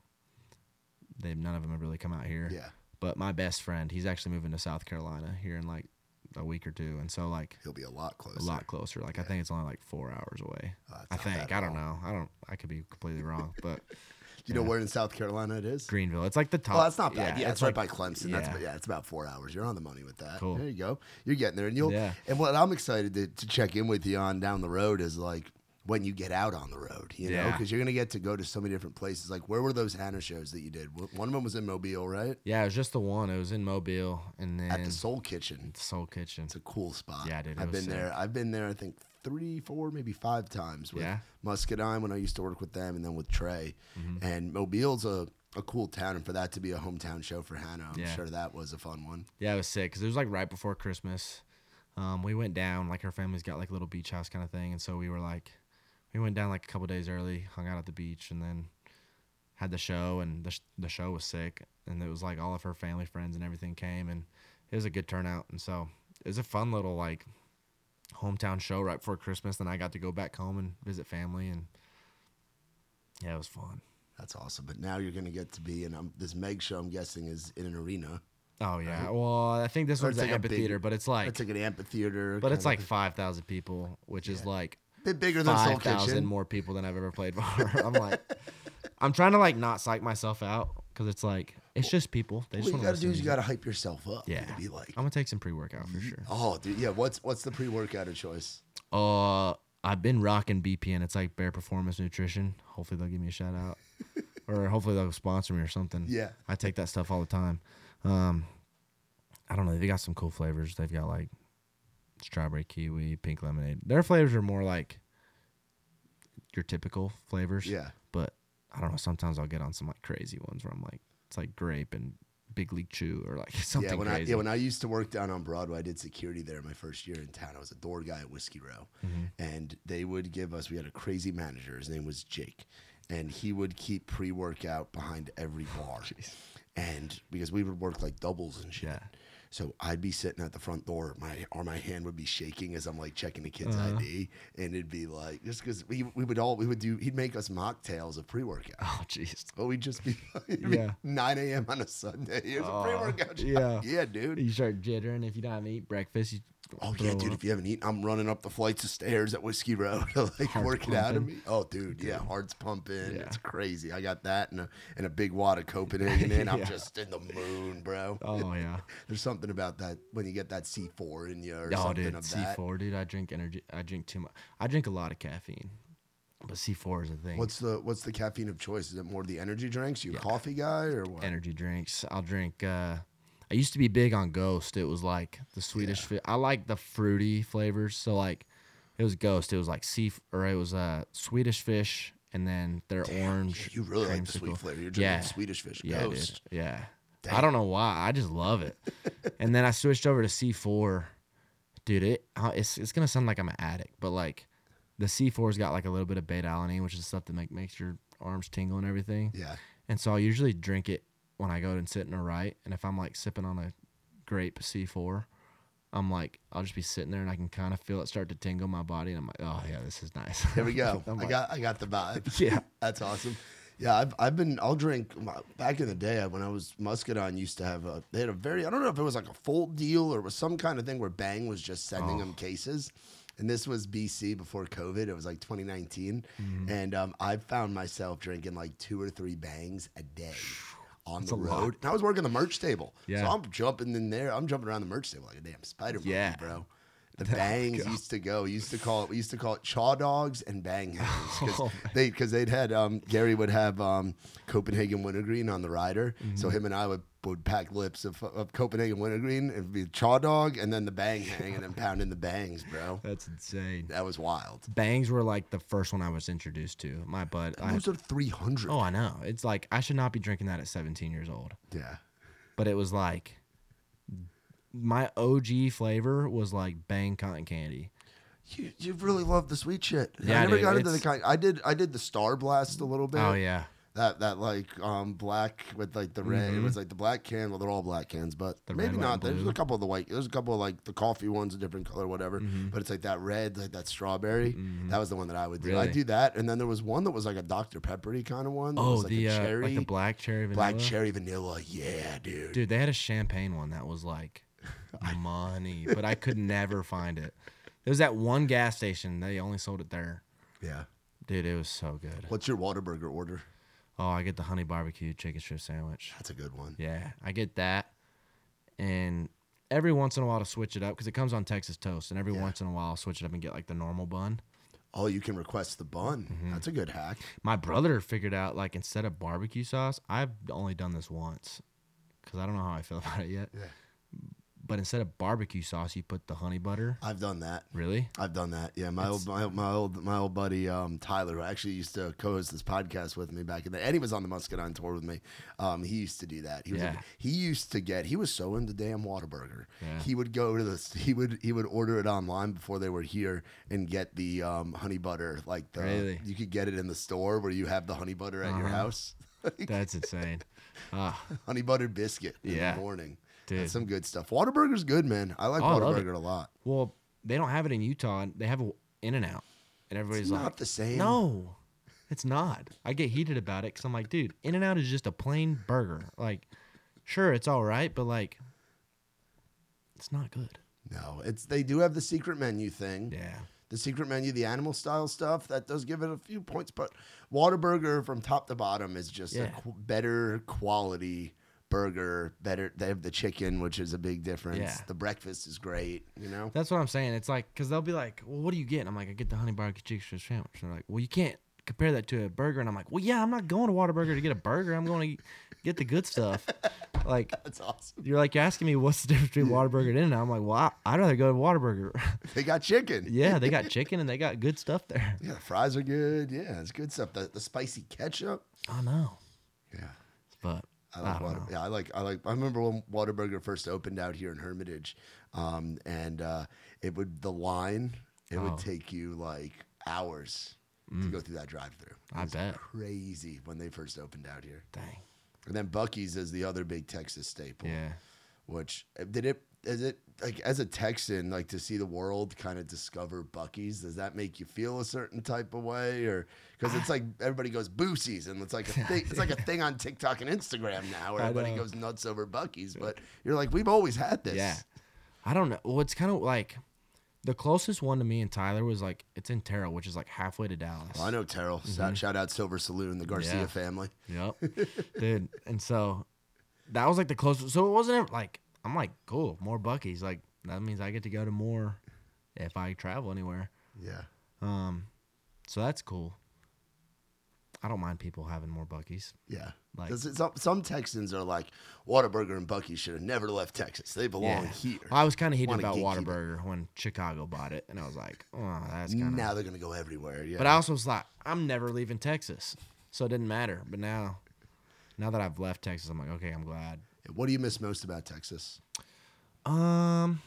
they none of them have really come out here. Yeah. But my best friend, he's actually moving to South Carolina here in like a week or two, and so like He'll be a lot closer. a lot closer. Like I think it's only like four hours away. Oh, that's I not think. bad I at don't all. know. I don't. I could be completely wrong, but Do you know where in South Carolina it is? Greenville. It's like the top. Well, that's not bad. Yeah, it's, right like, by Clemson. That's yeah. yeah, it's about four hours. You're on the money with that. Cool. There you go. You're getting there, and you'll. Yeah. And what I'm excited to, to check in with you on down the road is like when you get out on the road, you know, Yeah. because you're gonna get to go to so many different places. Like, where were those Hannah shows that you did? One of them was in Mobile, right? Yeah, it was just the one. It was in Mobile, and then At the Soul Kitchen. the Soul Kitchen. It's a cool spot. Yeah, dude, it I've was been there. I've been there. I think three, four, maybe five times with Yeah. Muscadine when I used to work with them, and then with Trey. Mm-hmm. And Mobile's a, a cool town, and for that to be a hometown show for Hannah, I'm Yeah. sure that was a fun one. Yeah, it was sick because it was like right before Christmas. Um, we went down, like her family's got like a little beach house kind of thing, and so we were like, we went down like a couple days early, hung out at the beach, and then had the show, and the sh- the show was sick, and it was like all of her family friends and everything came, and it was a good turnout, and so it was a fun little like hometown show right before Christmas. Then I got to go back home and visit family, and yeah, it was fun. That's awesome. But now you're going to get to be in um, this Meg show, I'm guessing, is in an arena. Oh yeah, well I think this Or one's it's an like a big- amphitheater, but it's like It's like an amphitheater. but it's kind like of five thousand people, which is like a bit bigger than Soul five thousand Kitchen. more people than I've ever played for. I'm like, I'm trying to like not psych myself out because it's like it's just people. They What just you want got to to do is you got to hype yourself up. Yeah, To be like, I'm gonna take some pre-workout for sure. oh, dude, yeah. What's what's the pre-workout of choice? Uh, I've been rocking B P N. It's like Bear Performance Nutrition. Hopefully they'll give me a shout out, or hopefully they'll sponsor me or something. Yeah. I take that stuff all the time. Um, I don't know. They've got some cool flavors. They've got like strawberry kiwi, pink lemonade. Their flavors are more like your typical flavors. Yeah. But I don't know. Sometimes I'll get on some like crazy ones where I'm like, it's like grape and big league chew or like something yeah, when crazy. I yeah when I used to work down on Broadway, I did security there my first year in town. I was a door guy at Whiskey Row, Mm-hmm. and they would give us. We had a crazy manager. His name was Jake, and he would keep pre-workout behind every bar, and because we would work like doubles and shit. Yeah. So I'd be sitting at the front door, my or my hand would be shaking as I'm like checking the kid's Uh-huh. I D, and it'd be like just because we we would all we would do. He'd make us mocktails of pre-workout. Oh, jeez. But we'd just be, it'd be Yeah. nine a.m. on a Sunday. Here's Oh, a pre-workout. shot. yeah. yeah, dude. You start jittering if you don't have eat breakfast. You Oh throw yeah, dude! up. If you haven't eaten, I'm running up the flights of stairs at Whiskey Row to like Heart's work it out of me. pumping. Oh, dude, yeah, heart's pumping. Yeah. It's crazy. I got that and a and a big wad of Copenhagen in. I'm Yeah. just in the moon, bro. Oh yeah. There's something about that when you get that C four in you or Oh, something dude, of C that. four, dude. I drink energy. I drink too much. I drink a lot of caffeine, but C four is a thing. What's the what's the caffeine of choice? Is it more the energy drinks? You a Yeah. coffee guy or what? energy drinks? I'll drink. Uh, I used to be big on Ghost. It was like the Swedish. Yeah. Fi- I like the fruity flavors. So like, it was Ghost. It was like sea or it was uh, Swedish Fish, and then their orange. You really like the sweet creamsicle. flavor. You're drinking Yeah. Swedish fish Yeah, ghost. dude. Yeah. Damn. I don't know why. I just love it. And then I switched over to C four. Dude, it uh, it's it's gonna sound like I'm an addict, but like the C four's got like a little bit of beta alanine, which is stuff that make makes your arms tingle and everything. Yeah. And so I'll usually drink it when I go and sit in a right. And if I'm like sipping on a grape C four, I'm like, I'll just be sitting there and I can kind of feel it start to tingle my body. And I'm like, oh, yeah, this is nice. There we go. I'm I like, got I got the vibe. Yeah. That's awesome. Yeah, I've I've been I'll drink back in the day when I was Muscadine used to have a they had a very I don't know if it was like a full deal or it was some kind of thing where Bang was just sending Oh. them cases. And this was B C before COVID. It was like twenty nineteen. Mm-hmm. And um, I found myself drinking like two or three Bangs a day on That's the a road. lot. And I was working the merch table. Yeah. So I'm jumping in there. I'm jumping around the merch table like a damn spider monkey, Yeah. bro. The Bangs God. used to go. We used to call it. We used to call it Chaw Dogs and Bang Hangs because Oh, they because they'd had um, Gary would have um, Copenhagen Wintergreen on the rider, Mm-hmm. so him and I would would pack lips of, of Copenhagen Wintergreen. It'd be Chaw Dog and then the Bang Hang and then pounding the Bangs, bro. That's insane. That was wild. Bangs were like the first one I was introduced to. My bud. I, Those are three hundred. oh, I know. It's like I should not be drinking that at seventeen years old. Yeah. But it was like my O G flavor was like Bang cotton candy. You you really love the sweet shit. Yeah, I never dude, got into the it's- kind. I did I did the Star Blast a little bit. Oh yeah. That that like um black with like the red. It was like the black can. Well, they're all black cans, but The maybe red, white, not. and There's blue. a couple of the white. There's a couple of like the coffee ones, a different color, whatever. But it's like that red, like that strawberry. That was the one that I would do. I Really? do that, and then there was one that was like a Doctor Peppery kind of one. That Oh, was like the a uh, cherry, like the black cherry vanilla. black cherry vanilla. Yeah, dude. Dude, they had a champagne one that was like money, but I could never find it. There was that one gas station. They only sold it there. Yeah. Dude, it was so good. What's your Whataburger order? Oh, I get the honey barbecue chicken strip sandwich. That's a good one. Yeah, I get that. And every once in a while to switch it up because it comes on Texas toast. And every Yeah. once in a while I'll switch it up and get like the normal bun. Oh, you can request the bun. Mm-hmm. That's a good hack. My brother figured out like instead of barbecue sauce, I've only done this once because I don't know how I feel about it yet. Yeah. But instead of barbecue sauce, you put the honey butter. I've done that. Really? I've done that. Yeah, my old my, my old my old buddy um, Tyler, who actually used to co-host this podcast with me back in the, and he was on the Muscadine tour with me. Um, he used to do that. He was Yeah. a, he used to get. He was so into damn Whataburger. Yeah. He would go to this. He would he would order it online before they were here and get the um, honey butter. Like the Really? you could get it in the store where you have the honey butter at your Uh-huh. house. That's insane. Ah, Honey butter biscuit in Yeah. the morning. Dude. That's some good stuff. Whataburger's good, man. I like Oh, I love Whataburger a lot. well, they don't have it in Utah. They have a In-N-Out. And everybody's It's like, not the same. no, it's not. I get heated about it because I'm like, dude, In-N-Out is just a plain burger. Like, sure, it's all right, but like, it's not good. No, it's they do have the secret menu thing. Yeah. The secret menu, the animal style stuff, that does give it a few points. But Whataburger from top to bottom is just Yeah. a qu- better quality burger. Better, they have the chicken, which is a big difference. Yeah. The breakfast is great. You know, That's what I'm saying. It's like, because they'll be like, well, what do you get? And I'm like, I get the honey barbecue chicken strip sandwich. And they're like, well, you can't compare that to a burger. And I'm like, well, yeah, I'm not going to Whataburger to get a burger. I'm going to get the good stuff. Like, that's awesome. you're like asking me what's the difference between Whataburger and In-N-Out. I'm like, well, I, I'd rather go to Whataburger. They got chicken. Yeah, they got chicken and they got good stuff there. Yeah, the fries are good. Yeah, it's good stuff. The, the spicy ketchup. I know. Yeah. But I I, like don't Water, know. yeah, I like I like I remember when Whataburger first opened out here in Hermitage, um, and uh, it would the line it Oh. would take you like hours to go through that drive-through. It I was bet. crazy when they first opened out here. Dang. And then Buc-ee's is the other big Texas staple. Yeah. Which did it is it like as a Texan, like to see the world kind of discover Buc-ee's? Does that make you feel a certain type of way, or because it's like everybody goes Boosies, and it's like a thing, it's like a thing on TikTok and Instagram now, where I everybody know. goes nuts over Buc-ee's. But you're like, we've always had this. Yeah. I don't know. Well, it's kind of like the closest one to me and Tyler was like, it's in Terrell, which is like halfway to Dallas. Well, I know Terrell. Shout- Shout out Silver Saloon, the Garcia Yeah. family. Yep. Dude. And so that was like the closest. So it wasn't ever, like, I'm like, cool, more Buc-ee's. Like, that means I get to go to more if I travel anywhere. Yeah. Um, So that's cool. I don't mind people having more Buc-ee's. Yeah. Like- 'Cause it's- some, some Texans are like, Whataburger and Buc-ee's should have never left Texas. They belong here. I was kind of heated Wanna about gatekeep it. Whataburger when Chicago bought it, and I was like, oh, that's kind of. Now they're going to go everywhere. Yeah. But I also was like, I'm never leaving Texas, so it didn't matter. But now, now that I've left Texas, I'm like, okay, I'm glad. What do you miss most about Texas? Um,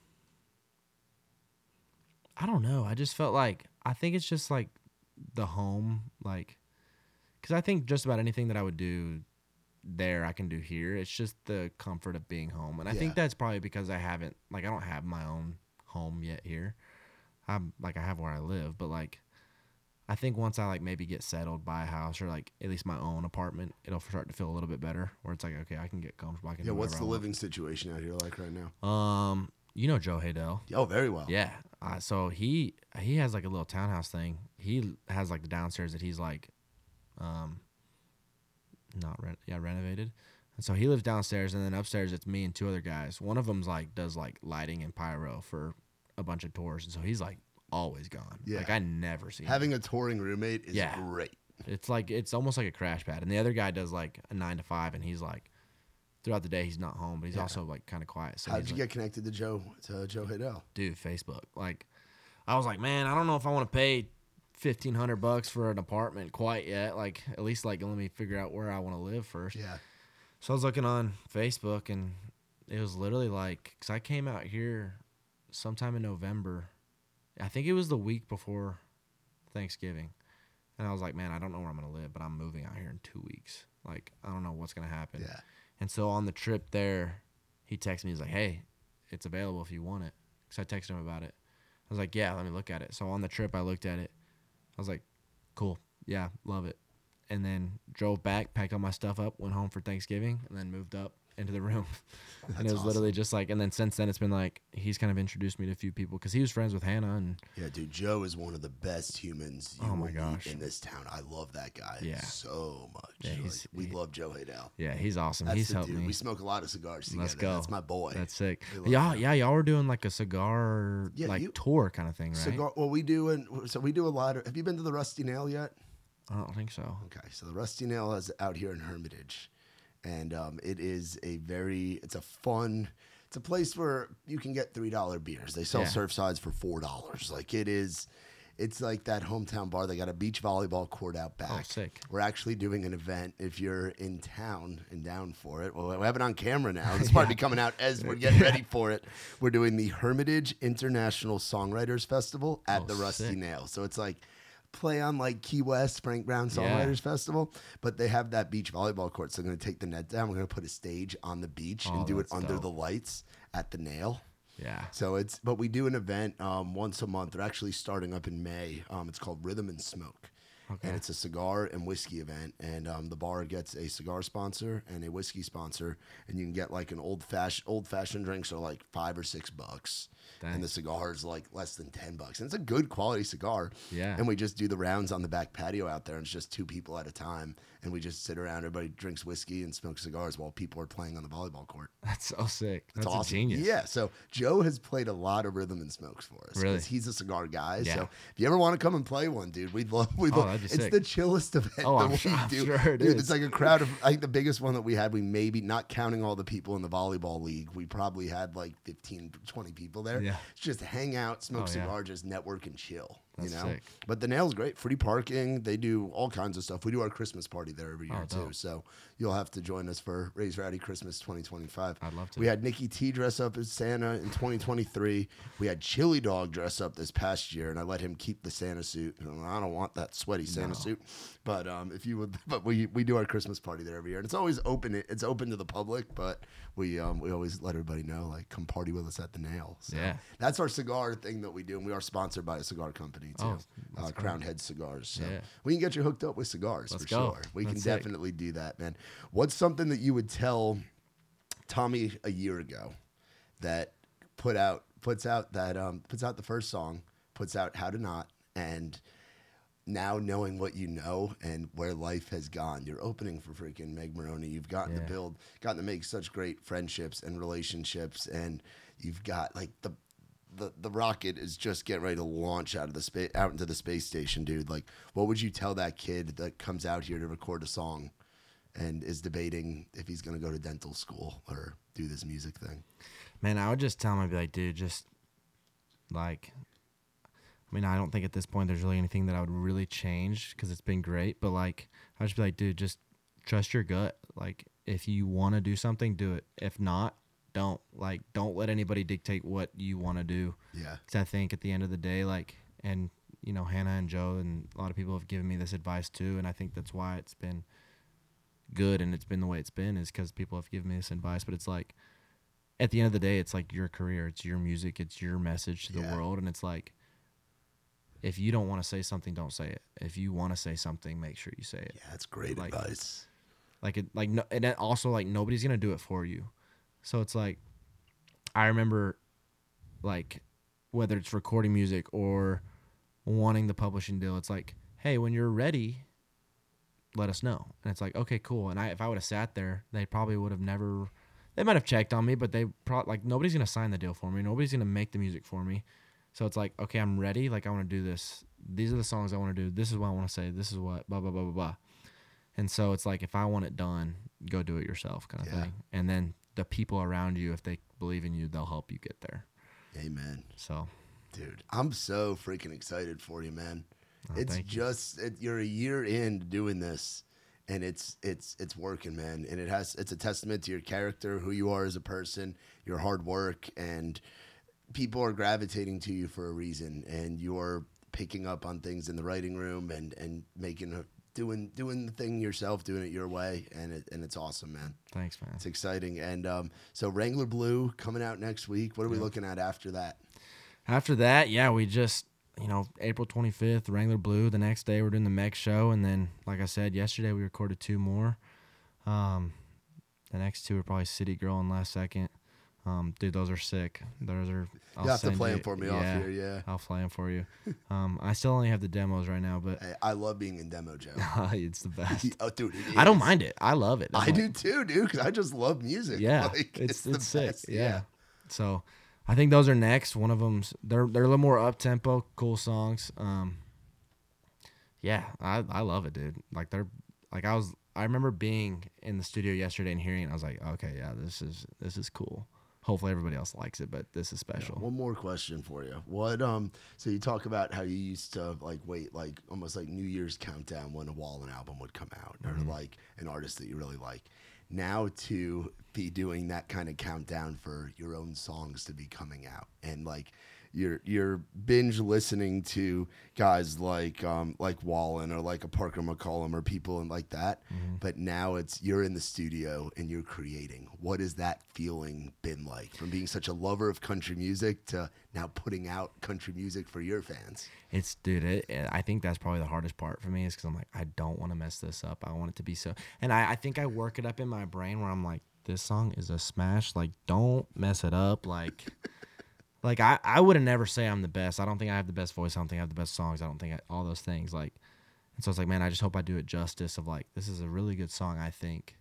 I don't know. I just felt like I think it's just like the home, like, because I think just about anything that I would do there, I can do here. It's just the comfort of being home, and I think Yeah. that's probably because I haven't, like, I don't have my own home yet here. I'm like, I have where I live, but like, I think once I like maybe get settled, buy a house or like at least my own apartment, it'll start to feel a little bit better. Where it's like, okay, I can get comfortable. I can Yeah, do what's whatever the I want. living situation out here like right now? Um, you know Joe Haydell. Oh, very well. Yeah. Uh, so he he has like a little townhouse thing. He has like the downstairs that he's like, um, not re- yeah renovated. And so he lives downstairs, and then upstairs it's me and two other guys. One of them's like does like lighting and pyro for a bunch of tours, and so he's like always gone. Yeah. Like I never see him. Having a touring roommate is Yeah. great. It's like it's almost like a crash pad. And the other guy does like a nine to five, and he's like throughout the day he's not home, but he's Yeah. also like kind of quiet. So How'd he's you like, get connected to Joe to Joe Haydell? dude, Facebook. Like, I was like, man, I don't know if I want to pay fifteen hundred bucks for an apartment quite yet. Like, at least like let me figure out where I want to live first. Yeah. So I was looking on Facebook, and it was literally like, cause I came out here sometime in November, I think it was the week before Thanksgiving. And I was like, man, I don't know where I'm going to live, but I'm moving out here in two weeks. Like, I don't know what's going to happen. Yeah. And so on the trip there, he texted me. He's like, hey, it's available if you want it. Because I texted him about it. I was like, yeah, let me look at it. So on the trip, I looked at it. I was like, cool. Yeah, love it. And then drove back, packed all my stuff up, went home for Thanksgiving, and then moved up into the room. And it was awesome. literally just like, and then since then, it's been like, he's kind of introduced me to a few people because he was friends with Hannah. And Yeah, dude, Joe is one of the best humans you Oh will my meet gosh. in this town. I love that guy Yeah. so much. Yeah, Like, he's- we he- love Joe Haydel. yeah, he's awesome. That's he's the helped dude. me. We smoke a lot of cigars together. Let's go. That's my boy. That's sick. We love Y'all, him. yeah, y'all were doing like a cigar, Yeah, like you- tour kind of thing, right? Cigar. Well, we do, and so we do a lot of. Have you been to the Rusty Nail yet? I don't think so. Okay, so the Rusty Nail is out here in Hermitage, and um, it is a very, it's a fun, it's a place where you can get three dollar beers. They sell Yeah. Surfsides for four dollars. Like it is, it's like that hometown bar. They got a beach volleyball court out back. Oh, sick. We're actually doing an event. If you're in town and down for it, well, we have it on camera now. This might be coming out as we're getting ready for it. We're doing the Hermitage International Songwriters Festival at Oh, the Rusty sick. Nail. So it's like play on like Key West, Frank Brown Yeah. Songwriters Festival, but they have that beach volleyball court. So they're going to take the net down. We're going to put a stage on the beach Oh, and do it that's under dope. the lights at the Nail. Yeah. So it's, but we do an event um, once a month. They're actually starting up in May. Um, it's called Rhythm and Smoke. Okay. And it's a cigar and whiskey event. And um, the bar gets a cigar sponsor and a whiskey sponsor. And you can get like an old fashioned old fashioned drinks are like five or six bucks. Dang. And the cigar is like less than ten bucks. And it's a good quality cigar. Yeah. And we just do the rounds on the back patio out there. And it's just two people at a time. And we just sit around. Everybody drinks whiskey and smokes cigars while people are playing on the volleyball court. That's so sick. It's That's a awesome. genius. Yeah. So Joe has played a lot of rhythm and smokes for us. Really? 'cause he's a cigar guy. Yeah. So if you ever want to come and play one, dude, we'd love. We'd Oh, love that'd be it's sick. the chillest event Oh, that I'm we sure- I'm do. sure it dude, is. it's like a crowd of. I think the biggest one that we had, we maybe not counting all the people in the volleyball league, we probably had like fifteen, twenty people there. Yeah. It's just hang out, smoke Oh, yeah. cigar, just network and chill. That's you know. sick. But the Nail's great. Free parking. They do all kinds of stuff. We do our Christmas party there every year Oh, too. dope. So you'll have to join us for Raise Rowdy Christmas twenty twenty-five. I'd love to. We had Nikki T dress up as Santa in twenty twenty-three. We had Chili Dog dress up this past year, and I let him keep the Santa suit. And I don't want that sweaty Santa No. suit, but um, if you would, but we we do our Christmas party there every year, and it's always open. It's open to the public, but we um we always let everybody know like come party with us at the Nail. So Yeah. that's our cigar thing that we do, and we are sponsored by a cigar company too, Oh, uh, that's cool. Crown Head Cigars. So Yeah. we can get you hooked up with cigars Let's for go. sure. We That's can sick. definitely do that, man. What's something that you would tell Tommy a year ago that put out puts out that um puts out the first song, puts out How to Not, and now knowing what you know and where life has gone, you're opening for freaking Meg Maroney. You've gotten to Yeah. build, gotten to make such great friendships and relationships, and you've got like the the the rocket is just getting ready to launch out of the space out into the space station, dude. Like, what would you tell that kid that comes out here to record a song and is debating if he's gonna go to dental school or do this music thing? Man, I would just tell him, I'd be like, dude, just like, I mean, I don't think at this point there's really anything that I would really change because it's been great. But like, I'd just be like, dude, just trust your gut. Like, if you want to do something, do it. If not, don't. Like, don't let anybody dictate what you want to do. Yeah. Because I think at the end of the day, like, and, you know, Hannah and Joe and a lot of people have given me this advice too. And I think that's why it's been good and it's been the way it's been is because people have given me this advice. But it's like, at the end of the day, it's like your career, it's your music, it's your message to the Yeah. world. And it's like, if you don't want to say something, don't say it. If you want to say something, make sure you say it. Yeah, that's great Like- advice. Like it, like no, and then also like nobody's gonna do it for you. So it's like, I remember, like, whether it's recording music or wanting the publishing deal, it's like, hey, when you're ready, let us know. And it's like, okay, cool. And I, if I would have sat there, they probably would have never. They might have checked on me, but they probably like nobody's gonna sign the deal for me. Nobody's gonna make the music for me. So it's like, okay, I'm ready. Like I want to do this. These are the songs I want to do. This is what I want to say. This is what blah blah blah blah blah. And so it's like, if I want it done, go do it yourself, kind of Yeah. thing. And then the people around you, if they believe in you, they'll help you get there. Amen. So Dude, I'm so freaking excited for you, man. Oh, it's thank you. just it, you're a year in doing this, and it's it's it's working, man. And it has it's a testament to your character, who you are as a person, your hard work, and people are gravitating to you for a reason, and you're picking up on things in the writing room and and making a doing doing the thing yourself, doing it your way, and it and it's awesome, man. Thanks, man. It's exciting. And um, so Wrangler Blue coming out next week. What are we Yeah. looking at after that? After that, yeah, we just, you know, April twenty-fifth, Wrangler Blue. The next day, we're doing the Meg show. And then, like I said, yesterday, we recorded two more. Um, the next two are probably City Girl and Last Second. Um, dude, those are sick. Those are. I'll You have to send play you- them for me yeah, off here, yeah. I'll play them for you. Um, I still only have the demos right now, but Hey, I love being in demo, Joe. it's the best. Oh, dude, it I don't is. mind it. I love it. I I'm do like- too, dude, because I just love music. Yeah, Like, it's the it's sick. best. Yeah. So, I think those are next. One of them's they're they're a little more up tempo, cool songs. Um, yeah, I I love it, dude. Like they're like I was I remember being in the studio yesterday and hearing it. I was like, okay, yeah, this is this is cool. Hopefully everybody else likes it, but this is special. One more question for you. What um so you talk about how you used to like wait like almost like New Year's countdown when a Wallen album would come out or Mm-hmm. like an artist that you really like. Now to be doing that kind of countdown for your own songs to be coming out and like you're you're binge listening to guys like um like Wallen or like a Parker McCollum or people and like that. Mm-hmm. But now it's you're in the studio and you're creating. What has that feeling been like from being such a lover of country music to now putting out country music for your fans? It's dude. It, it- I think that's probably the hardest part for me is because I'm like, I don't want to mess this up. I want it to be so. And I, I think I work it up in my brain where I'm like, this song is a smash. Like, don't mess it up. Like, like I, I would have never say I'm the best. I don't think I have the best voice. I don't think I have the best songs. I don't think I, all those things. Like, and so it's like, man, I just hope I do it justice. Of like, this is a really good song. I think.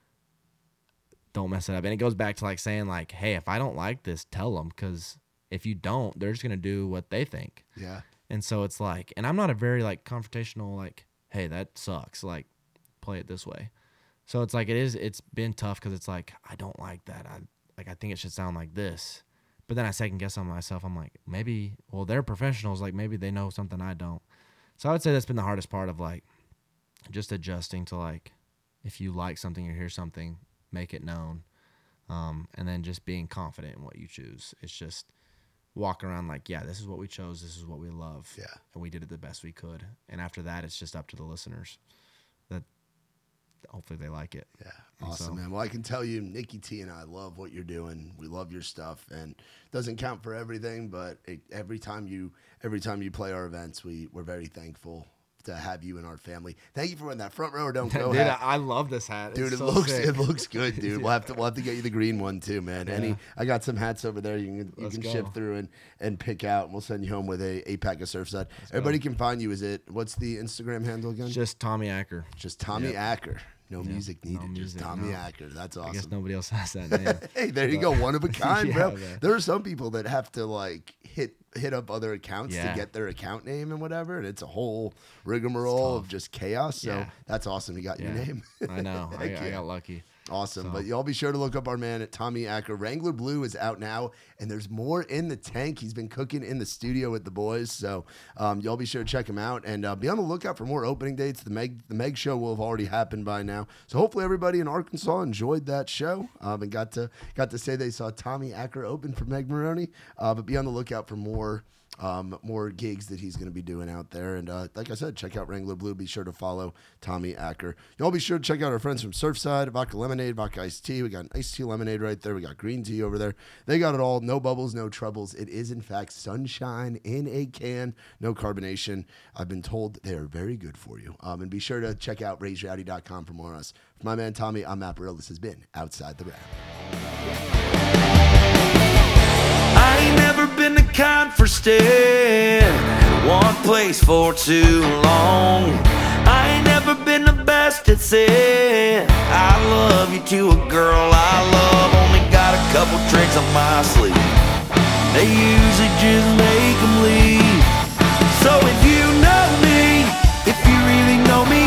Don't mess it up. And it goes back to like saying like, hey, if I don't like this, tell them, because if you don't, they're just gonna do what they think. Yeah. And so it's like, and I'm not a very like confrontational, like, hey, that sucks. Like, play it this way. So it's like, it is, it's been tough because it's like, I don't like that. I like, I think it should sound like this. But then I second guess on myself. I'm like, maybe, well, they're professionals. Like, maybe they know something I don't. So I would say that's been the hardest part of like, just adjusting to like, if you like something or hear something, make it known. Um, and then just being confident in what you choose. It's just, walk around like, yeah, this is what we chose. This is what we love. Yeah. And we did it the best we could. And after that, it's just up to the listeners that hopefully they like it. Yeah. And Awesome, so- man. Well, I can tell you, Nikki T and I love what you're doing. We love your stuff, and it doesn't count for everything, but it, every time you every time you play our events, we we're very thankful to have you in our family. Thank you for wearing that front row or don't go Dude, hat. I love this hat. Dude, It's it so looks sick. it looks good, dude. We'll have to we'll have to get you the green one too, man. Yeah. Any I got some hats over there you can you Let's can go. shift through and, and pick out, and we'll send you home with a, a pack of Surfside. Everybody can find you. Is it what's the Instagram handle again? It's just Tommy Acker. Just Tommy Yep. Acker. No Yeah, music no needed. Just music, Tommy no. Acker. That's I guess awesome. nobody else has that name. Hey, there you But- go. One of a kind, Yeah, bro. man. There are some people that have to like hit hit up other accounts Yeah. to get their account name and whatever, and it's a whole rigmarole of tough. just chaos. So Yeah. that's awesome. You got your Yeah. name. I know. I, Heck I yeah. got lucky. Awesome. So- But y'all be sure to look up our man at Tommy Acker. Wrangler Blue is out now, and there's more in the tank. He's been cooking in the studio with the boys. So um, y'all be sure to check him out and uh, be on the lookout for more opening dates. The Meg the Meg show will have already happened by now. So hopefully everybody in Arkansas enjoyed that show um, and got to got to say they saw Tommy Acker open for Meg Maroney. Uh, but be on the lookout for more um, more gigs that he's going to be doing out there. And uh, like I said, check out Wrangler Blue. Be sure to follow Tommy Acker. Y'all be sure to check out our friends from Surfside, Vodka Lemonade, Vodka Iced Tea. We got an iced tea lemonade right there. We got green tea over there. They got it all. No bubbles, no troubles. It is, in fact, sunshine in a can. No carbonation. I've been told they are very good for you. Um, and be sure to check out raise rowdy dot com for more on us. For my man Tommy, I'm Matt Burrell. This has been Outside the Round. I ain't never been the kind for staying in one place for too long. I ain't never been the best at saying I love you to a girl I love. Only got a couple tricks up my sleeve. They usually just make them leave. So if you know me, if you really know me,